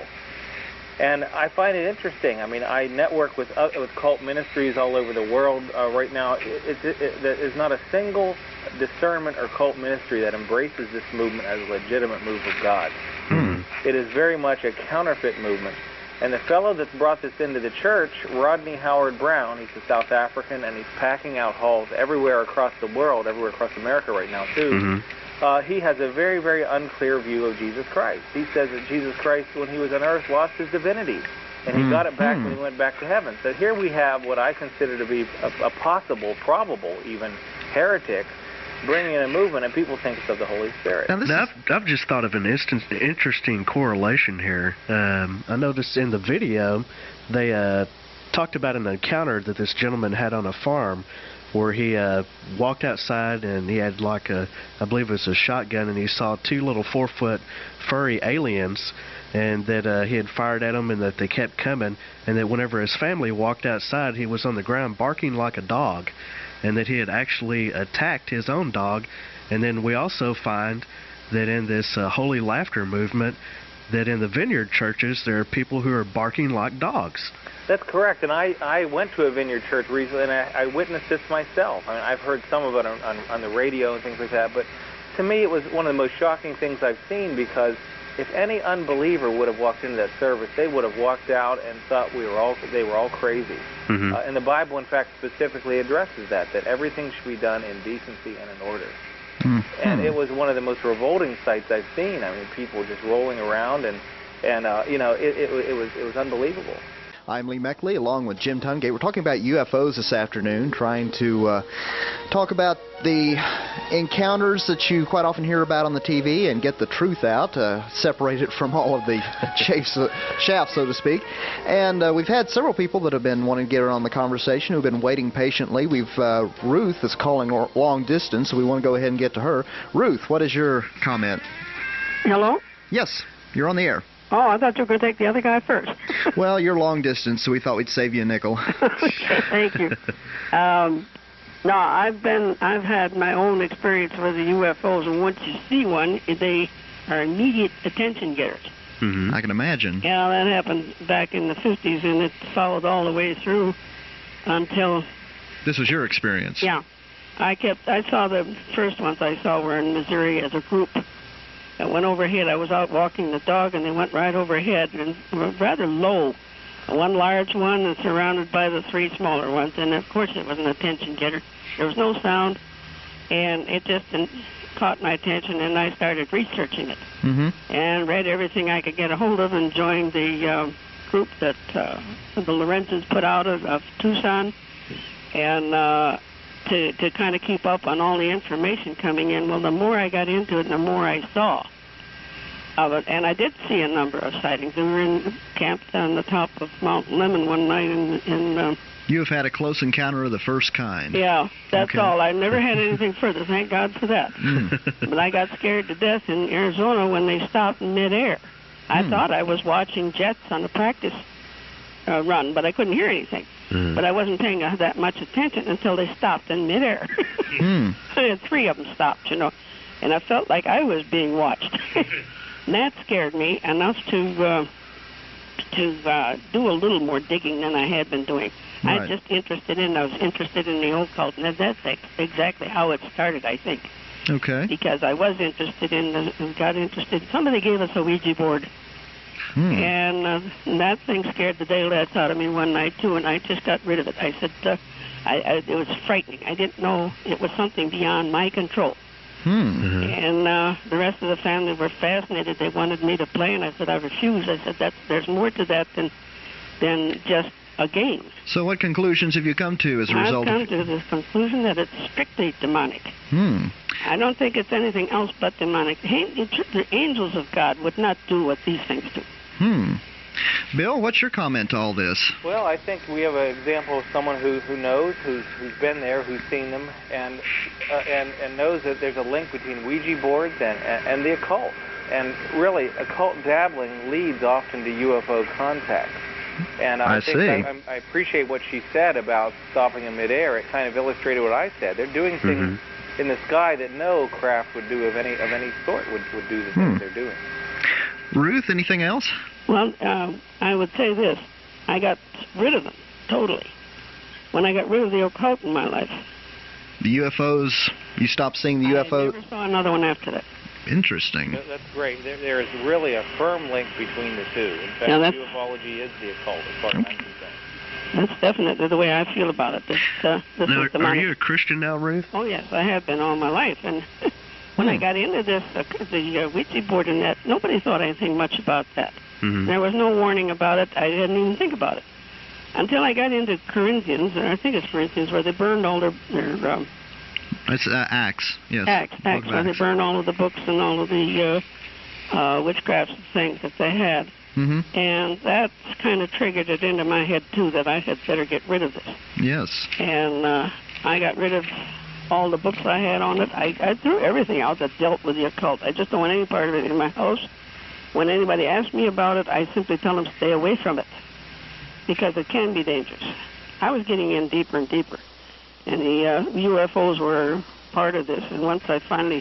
And I find it interesting. I mean, I network with uh, with cult ministries all over the world uh, right now. It, it, it, there is not a single discernment or cult ministry that embraces this movement as a legitimate move of God. Hmm. It is very much a counterfeit movement. And the fellow that's brought this into the church, Rodney Howard Brown, he's a South African, and he's packing out halls everywhere across the world, everywhere across America right now, too. Mm-hmm. uh, he has a very, very unclear view of Jesus Christ. He says that Jesus Christ, when he was on earth, lost his divinity, and he mm-hmm. got it back when he went back to heaven. So here we have what I consider to be a, a possible, probable even, heretic bringing in a movement, and people think it's of the Holy Spirit. Now, now I've, I've just thought of an instant, interesting correlation here. Um, I noticed in the video they uh, talked about an encounter that this gentleman had on a farm where he uh, walked outside and he had like a, I believe it was a shotgun, and he saw two little four-foot furry aliens, and that uh, he had fired at them and that they kept coming, and that whenever his family walked outside, he was on the ground barking like a dog, and that he had actually attacked his own dog. And then we also find that in this uh, Holy Laughter movement, that in the Vineyard churches, there are people who are barking like dogs. That's correct, and I, I went to a Vineyard church recently, and I, I witnessed this myself. I mean, I've heard some of it on, on, on the radio and things like that, but to me it was one of the most shocking things I've seen, because if any unbeliever would have walked into that service, they would have walked out and thought we were all they were all crazy. Mm-hmm. uh, and the Bible, in fact, specifically addresses that, that everything should be done in decency and in order. Mm-hmm. And it was one of the most revolting sights I've seen. I mean, people just rolling around, and and uh, you know, it, it, it was it was unbelievable. I'm Lee Meckley, along with Jim Tungate. We're talking about U F Os this afternoon, trying to uh, talk about the encounters that you quite often hear about on the T V and get the truth out, uh, separate it from all of the chafes, chaff, so to speak. And uh, we've had several people that have been wanting to get on the conversation who've been waiting patiently. We've uh, Ruth is calling long distance, so we want to go ahead and get to her. Ruth, what is your comment? Hello? Yes, you're on the air. Oh, I thought you were going to take the other guy first. Well, you're long distance, so we thought we'd save you a nickel. Okay, thank you. Um, no, I've been, I've had my own experience with the U F Os, and once you see one, they are immediate attention getters. Mm-hmm. I can imagine. Yeah, that happened back in the fifties, and it followed all the way through until... This was your experience? Yeah. I kept, I saw the first ones I saw were in Missouri as a group. That went overhead. I was out walking the dog, and they went right overhead, and were rather low. One large one and surrounded by the three smaller ones, and of course it was an attention getter. There was no sound, and it just caught my attention, and I started researching it. Mm-hmm. And read everything I could get a hold of, and joined the uh, group that uh, the Lorenzens put out of, of Tucson, and uh, to, to kind of keep up on all the information coming in. Well, the more I got into it, the more I saw of it. And I did see a number of sightings. We were in, camped on the top of Mount Lemmon one night in... in uh, you have had a close encounter of the first kind. Yeah, that's okay. all. I've never had anything further. Thank God for that. Mm. But I got scared to death in Arizona when they stopped in midair. I mm. thought I was watching jets on a practice uh, run, but I couldn't hear anything. Mm. But I wasn't paying uh, that much attention until they stopped in midair. mm. I had three of them stopped, you know, and I felt like I was being watched. And that scared me enough to uh, to uh, do a little more digging than I had been doing. Right. I was just interested in, I was interested in the occult, and that's ex- exactly how it started, I think. Okay. Because I was interested in, the, got interested, somebody gave us a Ouija board. Hmm. And uh, that thing scared the daylights out of me one night, too, and I just got rid of it. I said, uh, I, I, it was frightening. I didn't know it was something beyond my control. Hmm. Mm-hmm. And uh, the rest of the family were fascinated. They wanted me to play, and I said, I refused. I said, That's, there's more to that than, than just a game. So what conclusions have you come to as a I've result come of... to the conclusion that it's strictly demonic. Hmm. I don't think it's anything else but demonic. The angels of God would not do what these things do. Hmm. Bill, what's your comment to all this? Well, I think we have an example of someone who, who knows, who's, who's been there, who's seen them, and, uh, and, and knows that there's a link between Ouija boards and, and, and the occult. And really, occult dabbling leads often to U F O contact. And I, I think see. I, I appreciate what she said about stopping in midair. It kind of illustrated what I said. They're doing things mm-hmm. in the sky that no craft would do of any of any sort would, would do the things hmm. they're doing. Ruth, anything else? Well, um, I would say this. I got rid of them, totally. When I got rid of the occult in my life. The U F Os, you stopped seeing the U F Os? I never saw another one after that. Interesting. That's great. There, there is really a firm link between the two. In fact, now that's, ufology is the occult, as far as I'm concerned. That's definitely the way I feel about it. This, uh, this now, is are you a Christian now, Ruth? Oh, yes, I have been all my life. And when hmm. I got into this, uh, the uh, Ouija board and that, nobody thought anything much about that. Mm-hmm. There was no warning about it. I didn't even think about it. Until I got into Corinthians, and I think it's Corinthians, where they burned all their... their um, It's uh, Acts, yes. Acts, Acts, where they burned all of the books and all of the uh, uh, witchcrafts and things that they had. Mm-hmm. And that kind of triggered it into my head, too, that I had better get rid of this. Yes. And uh, I got rid of all the books I had on it. I, I threw everything out that dealt with the occult. I just don't want any part of it in my house. When anybody asks me about it, I simply tell them stay away from it, because it can be dangerous. I was getting in deeper and deeper. And the uh, U F Os were part of this. And once I finally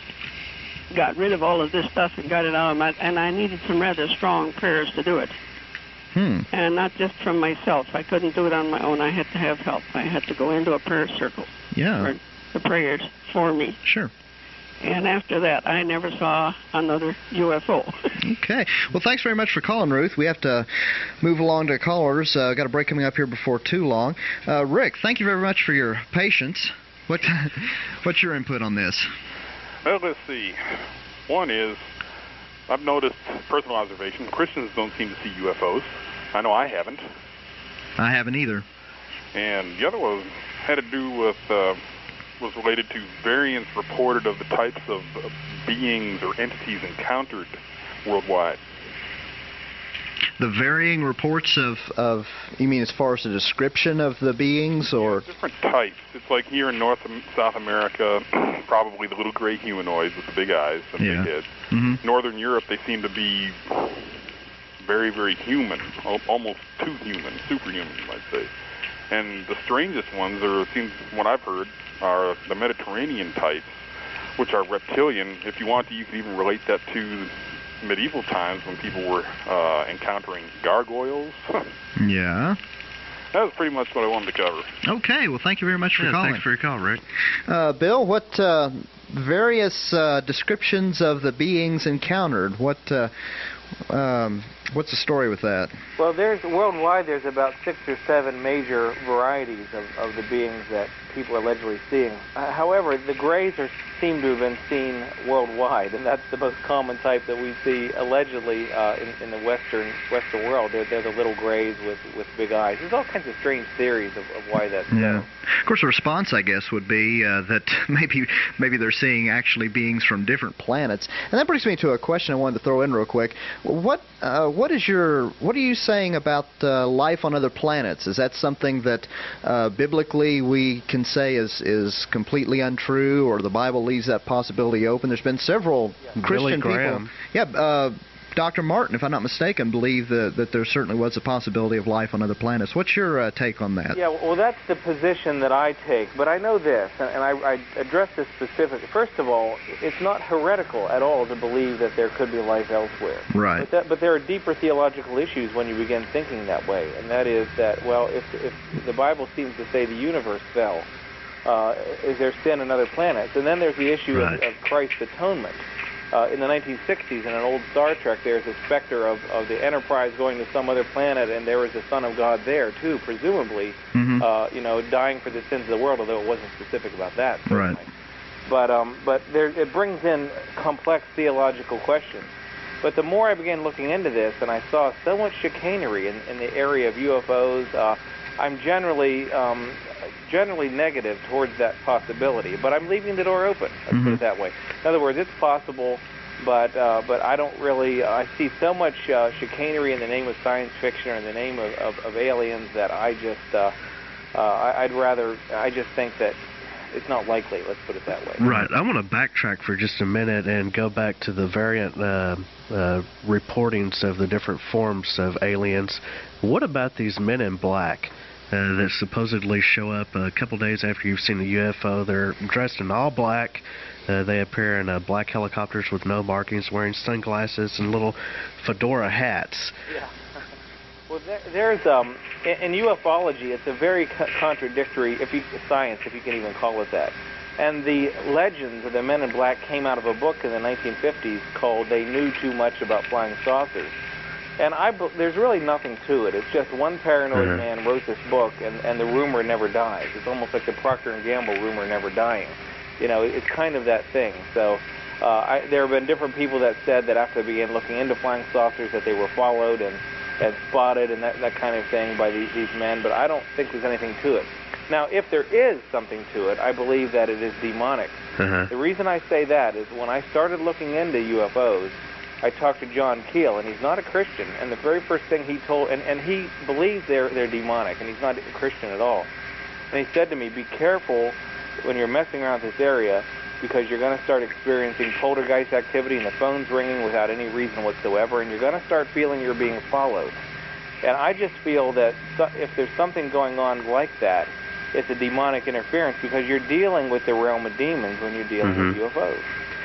got rid of all of this stuff and got it out of my... And I needed some rather strong prayers to do it. Hmm. And not just from myself. I couldn't do it on my own. I had to have help. I had to go into a prayer circle. Yeah. For the prayers for me. Sure. And after that, I never saw another U F O. Okay. Well, thanks very much for calling, Ruth. We have to move along to callers. Uh, got a break coming up here before too long. Uh, Rick, thank you very much for your patience. What, what's your input on this? Well, let's see. One is, I've noticed, personal observation, Christians don't seem to see U F Os. I know I haven't. I haven't either. And the other one had to do with... Uh, was related to variants reported of the types of uh, beings or entities encountered worldwide. The varying reports of, of, you mean as far as the description of the beings, or? Yeah, different types. It's like here in North South America, probably the little gray humanoids with the big eyes and yeah. big heads. Mm-hmm. Northern Europe, they seem to be very, very human, almost too human, superhuman, you might say. And the strangest ones, are, it seems, what I've heard, are the Mediterranean types, which are reptilian. If you want to, you can even relate that to medieval times when people were uh, encountering gargoyles. Yeah. That was pretty much what I wanted to cover. Okay, well, thank you very much for yeah, calling. Thanks for your call, Rick. Uh, Bill, what uh, various uh, descriptions of the beings encountered? What uh, um, what's the story with that? Well, there's worldwide there's about six or seven major varieties of, of the beings that people are allegedly seeing. Uh, however, the grays are seem to have been seen worldwide, and that's the most common type that we see allegedly uh, in, in the western western world. They're, they're the little grays with, with big eyes. There's all kinds of strange theories of, of why that's yeah. so. Of course, the response, I guess, would be uh, that maybe maybe they're seeing actually beings from different planets. And that brings me to a question I wanted to throw in real quick. What uh, what is your what are you saying about uh, life on other planets? Is that something that uh, biblically we can say is is completely untrue, or the Bible leaves that possibility open? There's been several yeah. Christian people. Yeah, uh, Doctor Martin, if I'm not mistaken, believed that, that there certainly was a possibility of life on other planets. What's your uh, take on that? Yeah, well, that's the position that I take. But I know this, and, and I, I address this specifically. First of all, it's not heretical at all to believe that there could be life elsewhere. Right. But, that, but there are deeper theological issues when you begin thinking that way, and that is that, well, if, if the Bible seems to say the universe fell, uh, is there sin on other planets? And then there's the issue right. of, of Christ's atonement. Uh, in the nineteen sixties, in an old Star Trek, there's a specter of, of the Enterprise going to some other planet, and there was a Son of God there, too, presumably, mm-hmm. uh, you know, dying for the sins of the world, although it wasn't specific about that. Certainly. Right. But, um, but there, it brings in complex theological questions. But the more I began looking into this, and I saw so much chicanery in, in the area of U F Os, uh, I'm generally um, generally negative towards that possibility. But I'm leaving the door open, let's mm-hmm. put it that way. In other words, it's possible, but uh, but I don't really, uh, I see so much uh, chicanery in the name of science fiction or in the name of, of, of aliens that I just, uh, uh, I, I'd rather, I just think that it's not likely, let's put it that way. Right. I want to backtrack for just a minute and go back to the variant uh, uh, reportings of the different forms of aliens. What about these men in black uh, that supposedly show up a couple days after you've seen the U F O? They're dressed in all black. Uh, they appear in uh, black helicopters with no markings, wearing sunglasses and little fedora hats. Yeah. Well, there, there's um, in, in ufology, it's a very co contradictory, if you science, if you can even call it that. And the legends of the Men in Black came out of a book in the nineteen fifties called "They Knew Too Much About Flying Saucers." And I, there's really nothing to it. It's just one paranoid mm-hmm. man wrote this book, and, and the rumor never dies. It's almost like the Procter and Gamble rumor never dying. You know, it's kind of that thing. So uh, I, there have been different people that said that after they began looking into flying saucers that they were followed and, and spotted and that, that kind of thing by these, these men, but I don't think there's anything to it. Now, if there is something to it, I believe that it is demonic. Uh-huh. The reason I say that is when I started looking into U F Os, I talked to John Keel, and he's not a Christian, and the very first thing he told, and, and he believes they're, they're demonic, and he's not a Christian at all. And he said to me, be careful when you're messing around this area, because you're going to start experiencing poltergeist activity and the phone's ringing without any reason whatsoever, and you're going to start feeling you're being followed. And I just feel that if there's something going on like that, it's a demonic interference, because you're dealing with the realm of demons when you're dealing mm-hmm. with U F Os.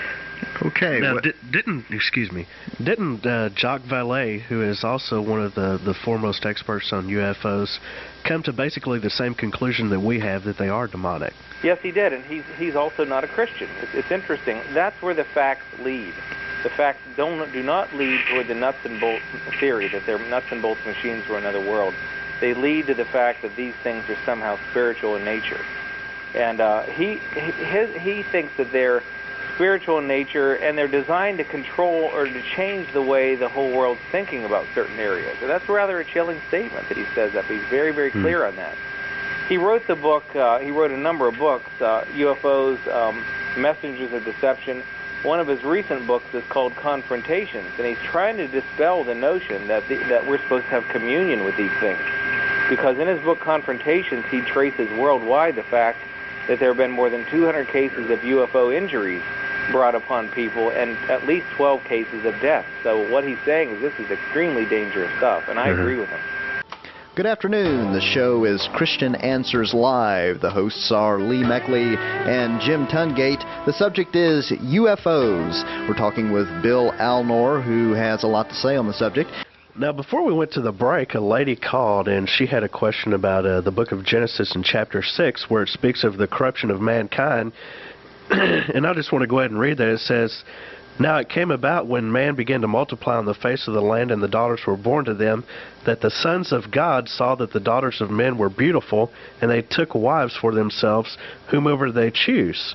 Okay. Now, di didn't excuse me? Didn't uh, Jacques Vallée, who is also one of the the foremost experts on U F Os, come to basically the same conclusion that we have, that they are demonic? Yes, he did, and he's he's also not a Christian. It's, it's interesting. That's where the facts lead. The facts don't do not lead toward the nuts and bolts theory that they're nuts and bolts machines for another world. They lead to the fact that these things are somehow spiritual in nature, and uh, he his, he thinks that they're spiritual in nature, and they're designed to control or to change the way the whole world's thinking about certain areas. So that's rather a chilling statement that he says that, but he's very, very clear on that. He wrote the book, uh, he wrote a number of books, uh, U F Os, um, Messengers of Deception. One of his recent books is called Confrontations, and he's trying to dispel the notion that, the, that we're supposed to have communion with these things. Because in his book Confrontations, he traces worldwide the fact that there have been more than two hundred cases of U F O injuries brought upon people and at least twelve cases of death. So what he's saying is this is extremely dangerous stuff, and I mm-hmm. agree with him. Good afternoon. The show is Christian Answers Live. The hosts are Lee Meckley and Jim Tungate. The subject is U F Os. We're talking with Bill Alnor, who has a lot to say on the subject. Now, before we went to the break, a lady called, and she had a question about uh, the book of Genesis in chapter six, where it speaks of the corruption of mankind. And I just want to go ahead and read that. It says, "Now it came about when man began to multiply on the face of the land, and the daughters were born to them, that the sons of God saw that the daughters of men were beautiful, and they took wives for themselves, whomever they choose."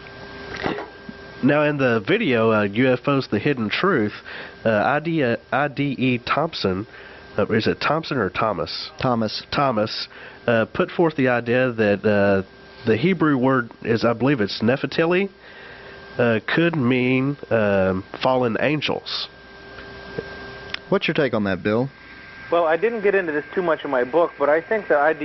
Now, in the video, uh, U F Os, The Hidden Truth, uh, I D, uh, I D E Thompson, uh, is it Thompson or Thomas? Thomas. Thomas, uh, put forth the idea that uh, the Hebrew word is, I believe it's Nephitili, uh, could mean um, fallen angels. What's your take on that, Bill? Well, I didn't get into this too much in my book, but I think that I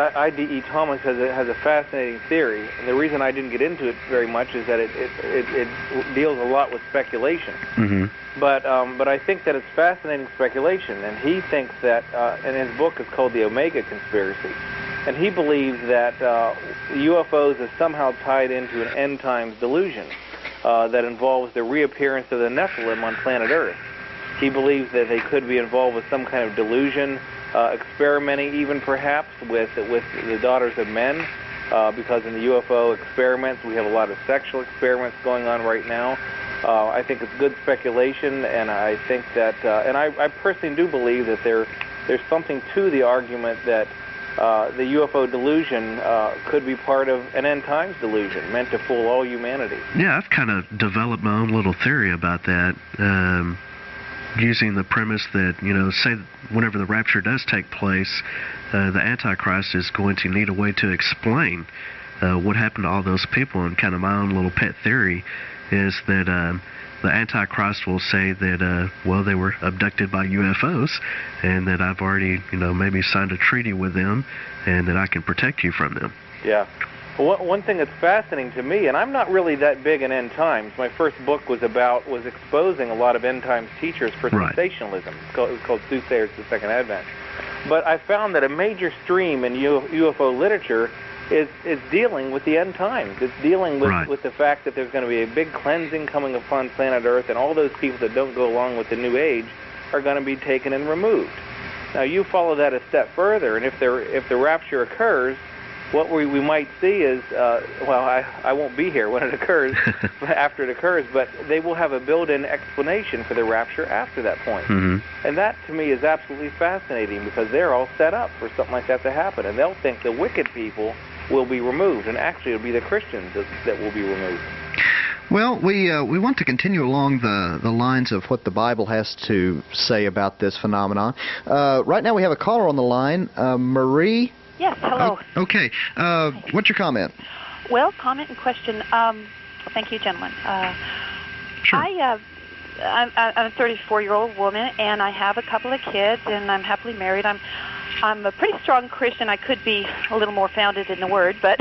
D E Thomas has a, has a fascinating theory, and the reason I didn't get into it very much is that it, it, it, it deals a lot with speculation. Mm-hmm. But um, but I think that it's fascinating speculation, and he thinks that, uh, and his book is called The Omega Conspiracy, and he believes that uh, U F Os is somehow tied into an end times delusion uh, that involves the reappearance of the Nephilim on planet Earth. He believes that they could be involved with some kind of delusion, uh, experimenting even perhaps with with the daughters of men, uh, because in the U F O experiments we have a lot of sexual experiments going on right now. Uh, I think it's good speculation, and I think that, uh, and I, I personally do believe that there there's something to the argument that uh, the U F O delusion uh, could be part of an end times delusion meant to fool all humanity. Yeah, I've kind of developed my own little theory about that. Um, using the premise that, you know, say whenever the rapture does take place, uh, the Antichrist is going to need a way to explain uh, what happened to all those people. And kind of my own little pet theory is that um, the Antichrist will say that, uh, well, they were abducted by U F Os, and that I've already, you know, maybe signed a treaty with them, and that I can protect you from them. Yeah. Well, one thing that's fascinating to me, and I'm not really that big in end times. My first book was about was exposing a lot of end times teachers for right. sensationalism. It's called, it was called Soothsayers to the Second Advent. But I found that a major stream in U F O literature is is dealing with the end times. It's dealing with right. with the fact that there's going to be a big cleansing coming upon planet Earth, and all those people that don't go along with the New Age are going to be taken and removed. Now you follow that a step further, and if there if the rapture occurs, what we, we might see is, uh, well, I, I won't be here when it occurs, after it occurs, but they will have a built-in explanation for the rapture after that point. Mm-hmm. And that, to me, is absolutely fascinating, because they're all set up for something like that to happen, and they'll think the wicked people will be removed, and actually it'll be the Christians that, that will be removed. Well, we uh, we want to continue along the, the lines of what the Bible has to say about this phenomenon. Uh, right now we have a caller on the line, uh, Marie. Yes, hello. Oh, okay. Uh, what's your comment? Well, comment and question. Um, thank you, gentlemen. Uh, sure. I, uh, I'm, I'm a thirty-four-year-old woman, and I have a couple of kids, and I'm happily married. I'm I'm a pretty strong Christian. I could be a little more founded in the Word, but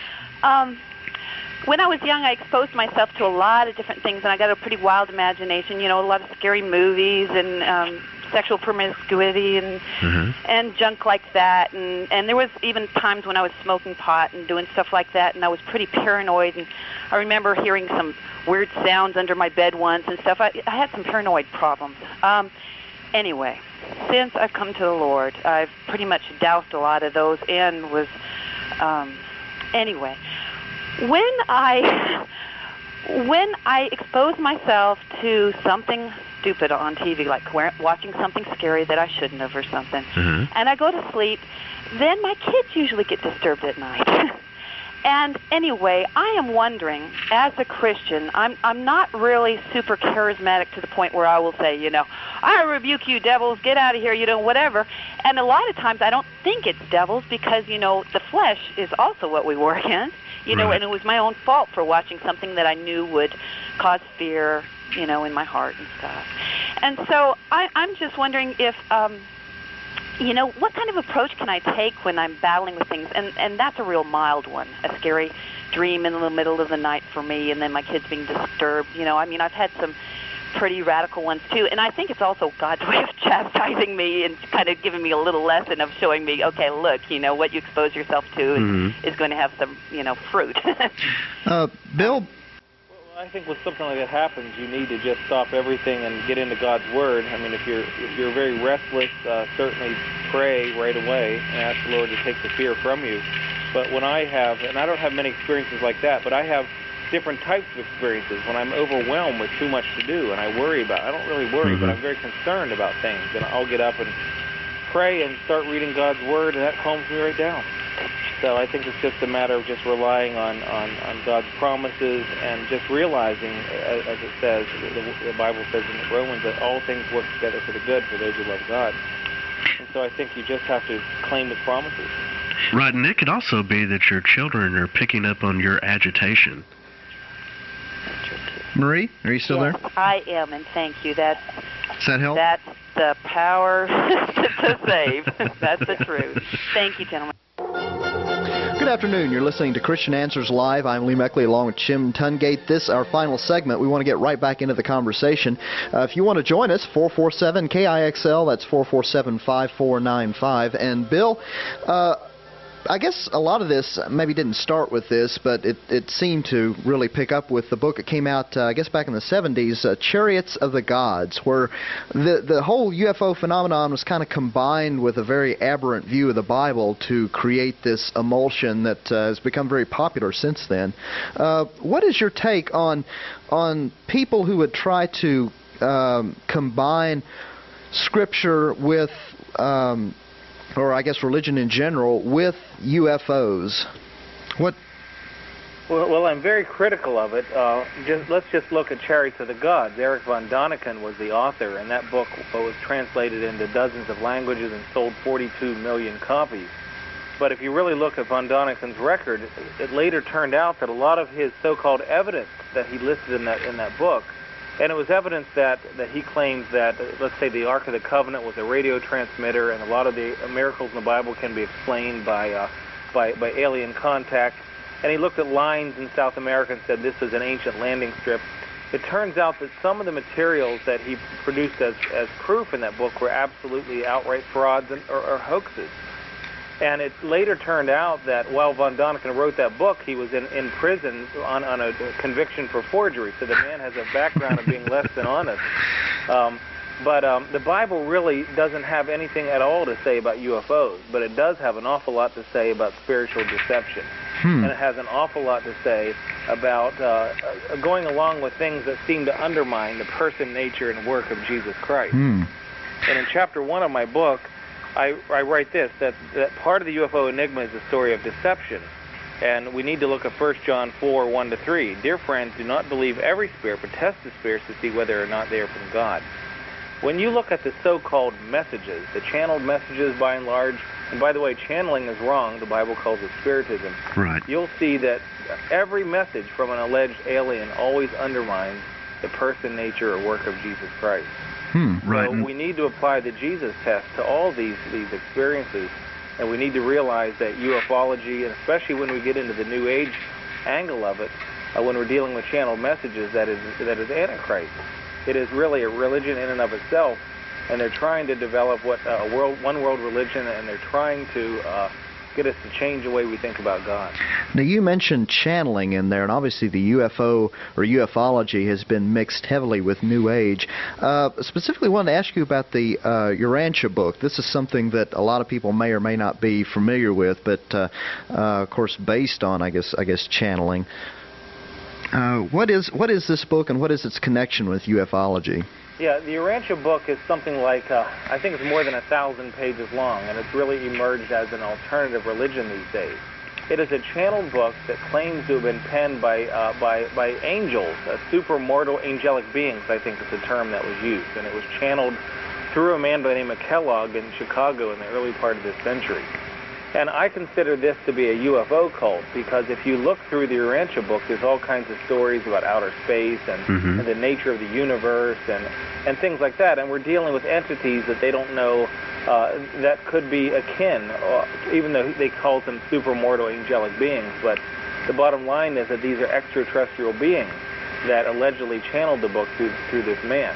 um, when I was young, I exposed myself to a lot of different things, and I got a pretty wild imagination, you know, a lot of scary movies and um, sexual promiscuity and mm-hmm. and junk like that, and and there was even times when I was smoking pot and doing stuff like that, and I was pretty paranoid. And I remember hearing some weird sounds under my bed once and stuff. I, I had some paranoid problems. Um, anyway, since I've come to the Lord, I've pretty much doused a lot of those and was um, anyway. When I when I expose myself to something stupid on T V, like watching something scary that I shouldn't have or something, mm-hmm. and I go to sleep, then my kids usually get disturbed at night. And anyway, I am wondering, as a Christian, I'm I'm not really super charismatic to the point where I will say, you know, I rebuke you devils, get out of here, you know, whatever. And a lot of times I don't think it's devils because, you know, the flesh is also what we war against, you know, Right. and it was my own fault for watching something that I knew would cause fear, you know, in my heart and stuff. And so I, I'm just wondering if, um, you know, what kind of approach can I take when I'm battling with things? And, and that's a real mild one, a scary dream in the middle of the night for me, and then my kids being disturbed. You know, I mean, I've had some pretty radical ones too, and I think it's also God's way of chastising me and kind of giving me a little lesson of showing me, okay, look, you know, what you expose yourself to is, Mhm. is going to have some, you know, fruit. Uh, Bill, I think when something like that happens, you need to just stop everything and get into God's Word. I mean, if you're if you're very restless, uh, certainly pray right away and ask the Lord to take the fear from you. But when I have, and I don't have many experiences like that, but I have different types of experiences when I'm overwhelmed with too much to do and I worry about. I don't really worry, Mhm. but I'm very concerned about things, and I'll get up and pray and start reading God's Word, and that calms me right down. So I think it's just a matter of just relying on, on, on God's promises and just realizing, as, as it says, the, the Bible says in Romans, that all things work together for the good for those who love God. And so I think you just have to claim His promises. Right, and it could also be that your children are picking up on your agitation. Marie, are you still Yes, there? I am, and thank you. That's Does that help? That's the power to save. That's the truth. Thank you, gentlemen. Good afternoon. You're listening to Christian Answers Live. I'm Lee Meckley along with Jim Tungate. This our final segment. We want to get right back into the conversation. Uh, if you want to join us, four four seven K I X L, that's four four seven, five four nine five. And Bill, uh, I guess a lot of this maybe didn't start with this, but it, it seemed to really pick up with the book that came out, uh, I guess, back in the seventies, uh, Chariots of the Gods, where the, the whole U F O phenomenon was kind of combined with a very aberrant view of the Bible to create this emulsion that uh, has become very popular since then. Uh, what is your take on, on people who would try to um, combine Scripture with... Um, or I guess religion in general, with U F Os? What? Well, well, I'm very critical of it. Uh, just, let's just look at Chariots of the Gods. Eric von Daniken was the author, and that book was translated into dozens of languages and sold forty-two million copies. But if you really look at von Daniken's record, it later turned out that a lot of his so-called evidence that he listed in that in that book, and it was evidence that, that he claims that, uh, let's say, the Ark of the Covenant was a radio transmitter, and a lot of the miracles in the Bible can be explained by, uh, by, by alien contact. And he looked at lines in South America and said this was an ancient landing strip. It turns out that some of the materials that he produced as, as proof in that book were absolutely outright frauds and, or, or hoaxes. And it later turned out that while von Daniken wrote that book, he was in, in prison on, on a conviction for forgery. So the man has a background of being less than honest. Um, but um, the Bible really doesn't have anything at all to say about U F Os, but it does have an awful lot to say about spiritual deception. Hmm. And it has an awful lot to say about uh, going along with things that seem to undermine the person, nature, and work of Jesus Christ. Hmm. And in chapter one of my book, I, I write this, that, that part of the U F O enigma is the story of deception. And we need to look at First John four, one to three. Dear friends, do not believe every spirit, but test the spirits to see whether or not they are from God. When you look at the so-called messages, the channeled messages by and large, and by the way, channeling is wrong, the Bible calls it spiritism. Right. You'll see that every message from an alleged alien always undermines the person, nature, or work of Jesus Christ. Hmm, right. So we need to apply the Jesus test to all these, these experiences, and we need to realize that ufology, and especially when we get into the New Age angle of it, uh, when we're dealing with channeled messages, that is, that is Antichrist. It is really a religion in and of itself, and they're trying to develop what uh, a world, one world religion, and they're trying to uh, get us to change the way we think about God. Now, you mentioned channeling in there, and obviously the U F O or ufology has been mixed heavily with New Age. Uh, specifically, wanted to ask you about the uh, Urantia book. This is something that a lot of people may or may not be familiar with, but uh, uh, of course, based on, I guess, I guess, channeling. Uh, what is what is this book, and what is its connection with ufology? Yeah, the Urantia book is something like, uh, I think it's more than a thousand pages long, and it's really emerged as an alternative religion these days. It is a channeled book that claims to have been penned by, uh, by, by angels, uh, supermortal angelic beings, I think is the term that was used, and it was channeled through a man by the name of Kellogg in Chicago in the early part of this century. And I consider this to be a U F O cult because if you look through the Urantia book, there's all kinds of stories about outer space and, Mm-hmm. and the nature of the universe and, and things like that. And we're dealing with entities that they don't know uh, that could be akin, uh, even though they call them supermortal angelic beings. But the bottom line is that these are extraterrestrial beings that allegedly channeled the book through, through this man.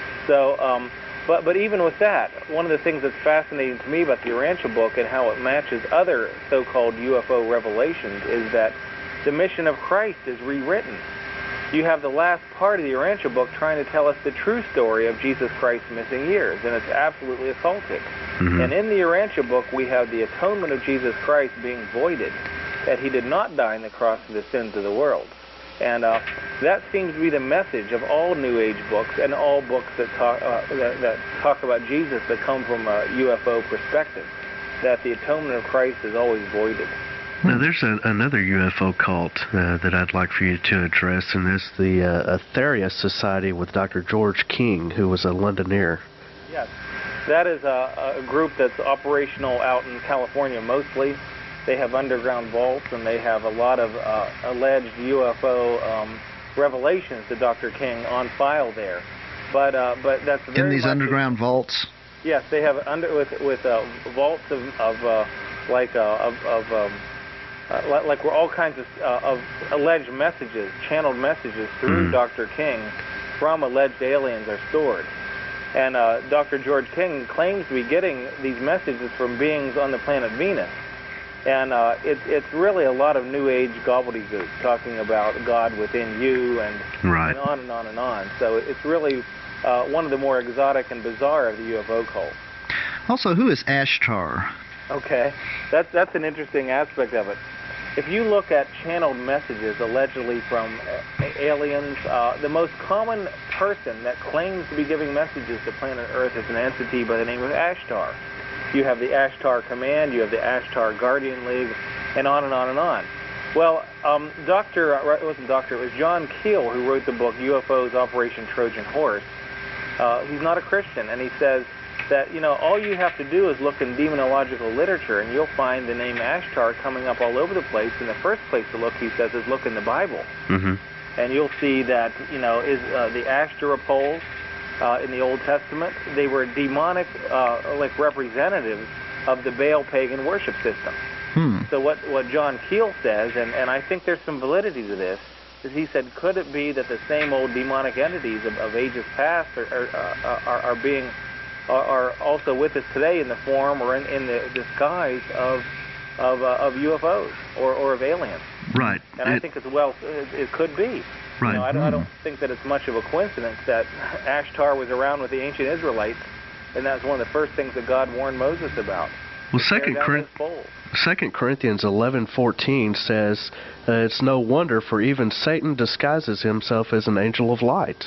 So, um, but, but even with that, one of the things that's fascinating to me about the Urantia book and how it matches other so-called U F O revelations is that the mission of Christ is rewritten. You have the last part of the Urantia book trying to tell us the true story of Jesus Christ's missing years, and it's absolutely occultic. Mm-hmm. And in the Urantia book, we have the atonement of Jesus Christ being voided, that he did not die on the cross for the sins of the world. And uh, that seems to be the message of all New Age books and all books that talk, uh, that, that talk about Jesus that come from a U F O perspective, that the atonement of Christ is always voided. Now, there's a, another U F O cult uh, that I'd like for you to address, and that's the uh, Aetherius Society with Doctor George King, who was a Londoner. Yes, that is a, a group that's operational out in California mostly. They have underground vaults, and they have a lot of uh, alleged U F O um, revelations to Doctor King on file there. But uh, but that's very in these much underground vaults. Yes, they have under with with uh, vaults of, of uh, like uh, of, of um, uh, like, like where all kinds of uh, of alleged messages, channeled messages through Mm. Doctor King from alleged aliens are stored. And uh, Doctor George King claims to be getting these messages from beings on the planet Venus. And uh, it, it's really a lot of New Age gobbledygook talking about God within you and, Right. and on and on and on. So it's really uh, one of the more exotic and bizarre of the U F O cult. Also, who is Ashtar? Okay, that's, that's an interesting aspect of it. If you look at channeled messages allegedly from uh, aliens, uh, the most common person that claims to be giving messages to planet Earth is an entity by the name of Ashtar. You have the Ashtar Command, you have the Ashtar Guardian League, and on and on and on. Well, um, Doctor Uh, it wasn't Doctor, it was John Keel who wrote the book U F Os Operation Trojan Horse. Uh, he's not a Christian, and he says that, you know, all you have to do is look in demonological literature, and you'll find the name Ashtar coming up all over the place. And the first place to look, he says, is look in the Bible. Mm-hmm. And you'll see that, you know, is uh, the Ashtoreth poles uh, in the Old Testament, they were demonic, uh, like, representatives of the Baal pagan worship system. Hmm. So what, what John Keel says, and, and I think there's some validity to this, is he said, could it be that the same old demonic entities of, of ages past are, are, uh, are, are being are, are also with us today in the form or in, in the disguise of of, uh, of U F Os or, or of aliens? Right. And it, I think as well it, it could be. Right. You know, I, don't, I don't think that it's much of a coincidence that Ashtar was around with the ancient Israelites, and that's one of the first things that God warned Moses about. Well, Tear Second down Corinth, those poles. Second Corinthians eleven fourteen says, uh, "It's no wonder, for even Satan disguises himself as an angel of light."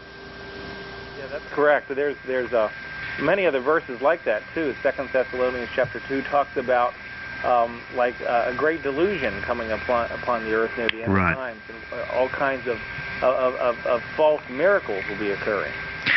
Yeah, that's correct. There's there's uh, many other verses like that too. Second Thessalonians chapter two talks about um, like uh, a great delusion coming upon upon the earth near the end Right. of times, and uh, all kinds of of, of of false miracles will be occurring.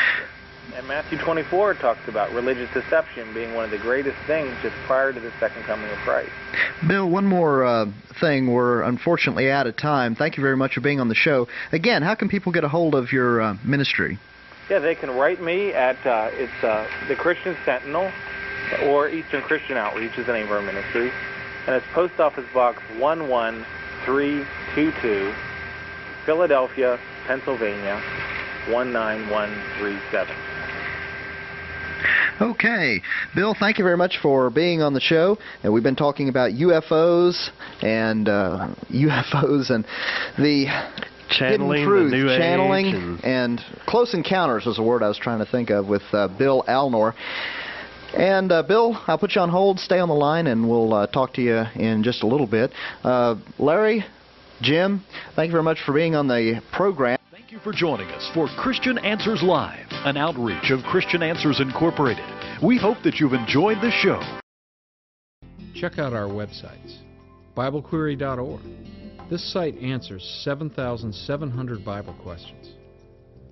And Matthew twenty-four talks about religious deception being one of the greatest things just prior to the second coming of Christ. Bill, one more uh, thing. We're unfortunately out of time. Thank you very much for being on the show. Again, how can people get a hold of your uh, ministry? Yeah, they can write me at uh, it's uh, the Christian Sentinel or Eastern Christian Outreach is the name of our ministry, and it's Post Office Box one one three two two, Philadelphia, Pennsylvania one nine one three seven. Okay. Bill, thank you very much for being on the show. And we've been talking about U F Os and uh, U F Os and the Channeling, hidden truth, the New channeling, Age, and... and close encounters was a word I was trying to think of with uh, Bill Alnor. And, uh, Bill, I'll put you on hold. Stay on the line, and we'll uh, talk to you in just a little bit. Uh, Larry, Jim, thank you very much for being on the program. Thank you for joining us for Christian Answers Live, an outreach of Christian Answers Incorporated. We hope that you've enjoyed the show. Check out our websites, Bible Query dot org. This site answers seven thousand seven hundred Bible questions.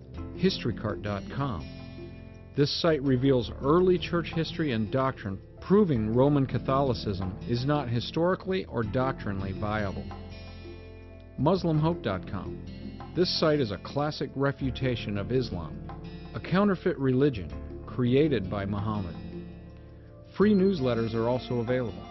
History Cart dot com. This site reveals early church history and doctrine proving Roman Catholicism is not historically or doctrinally viable. Muslim Hope dot com. This site is a classic refutation of Islam, a counterfeit religion created by Muhammad. Free newsletters are also available.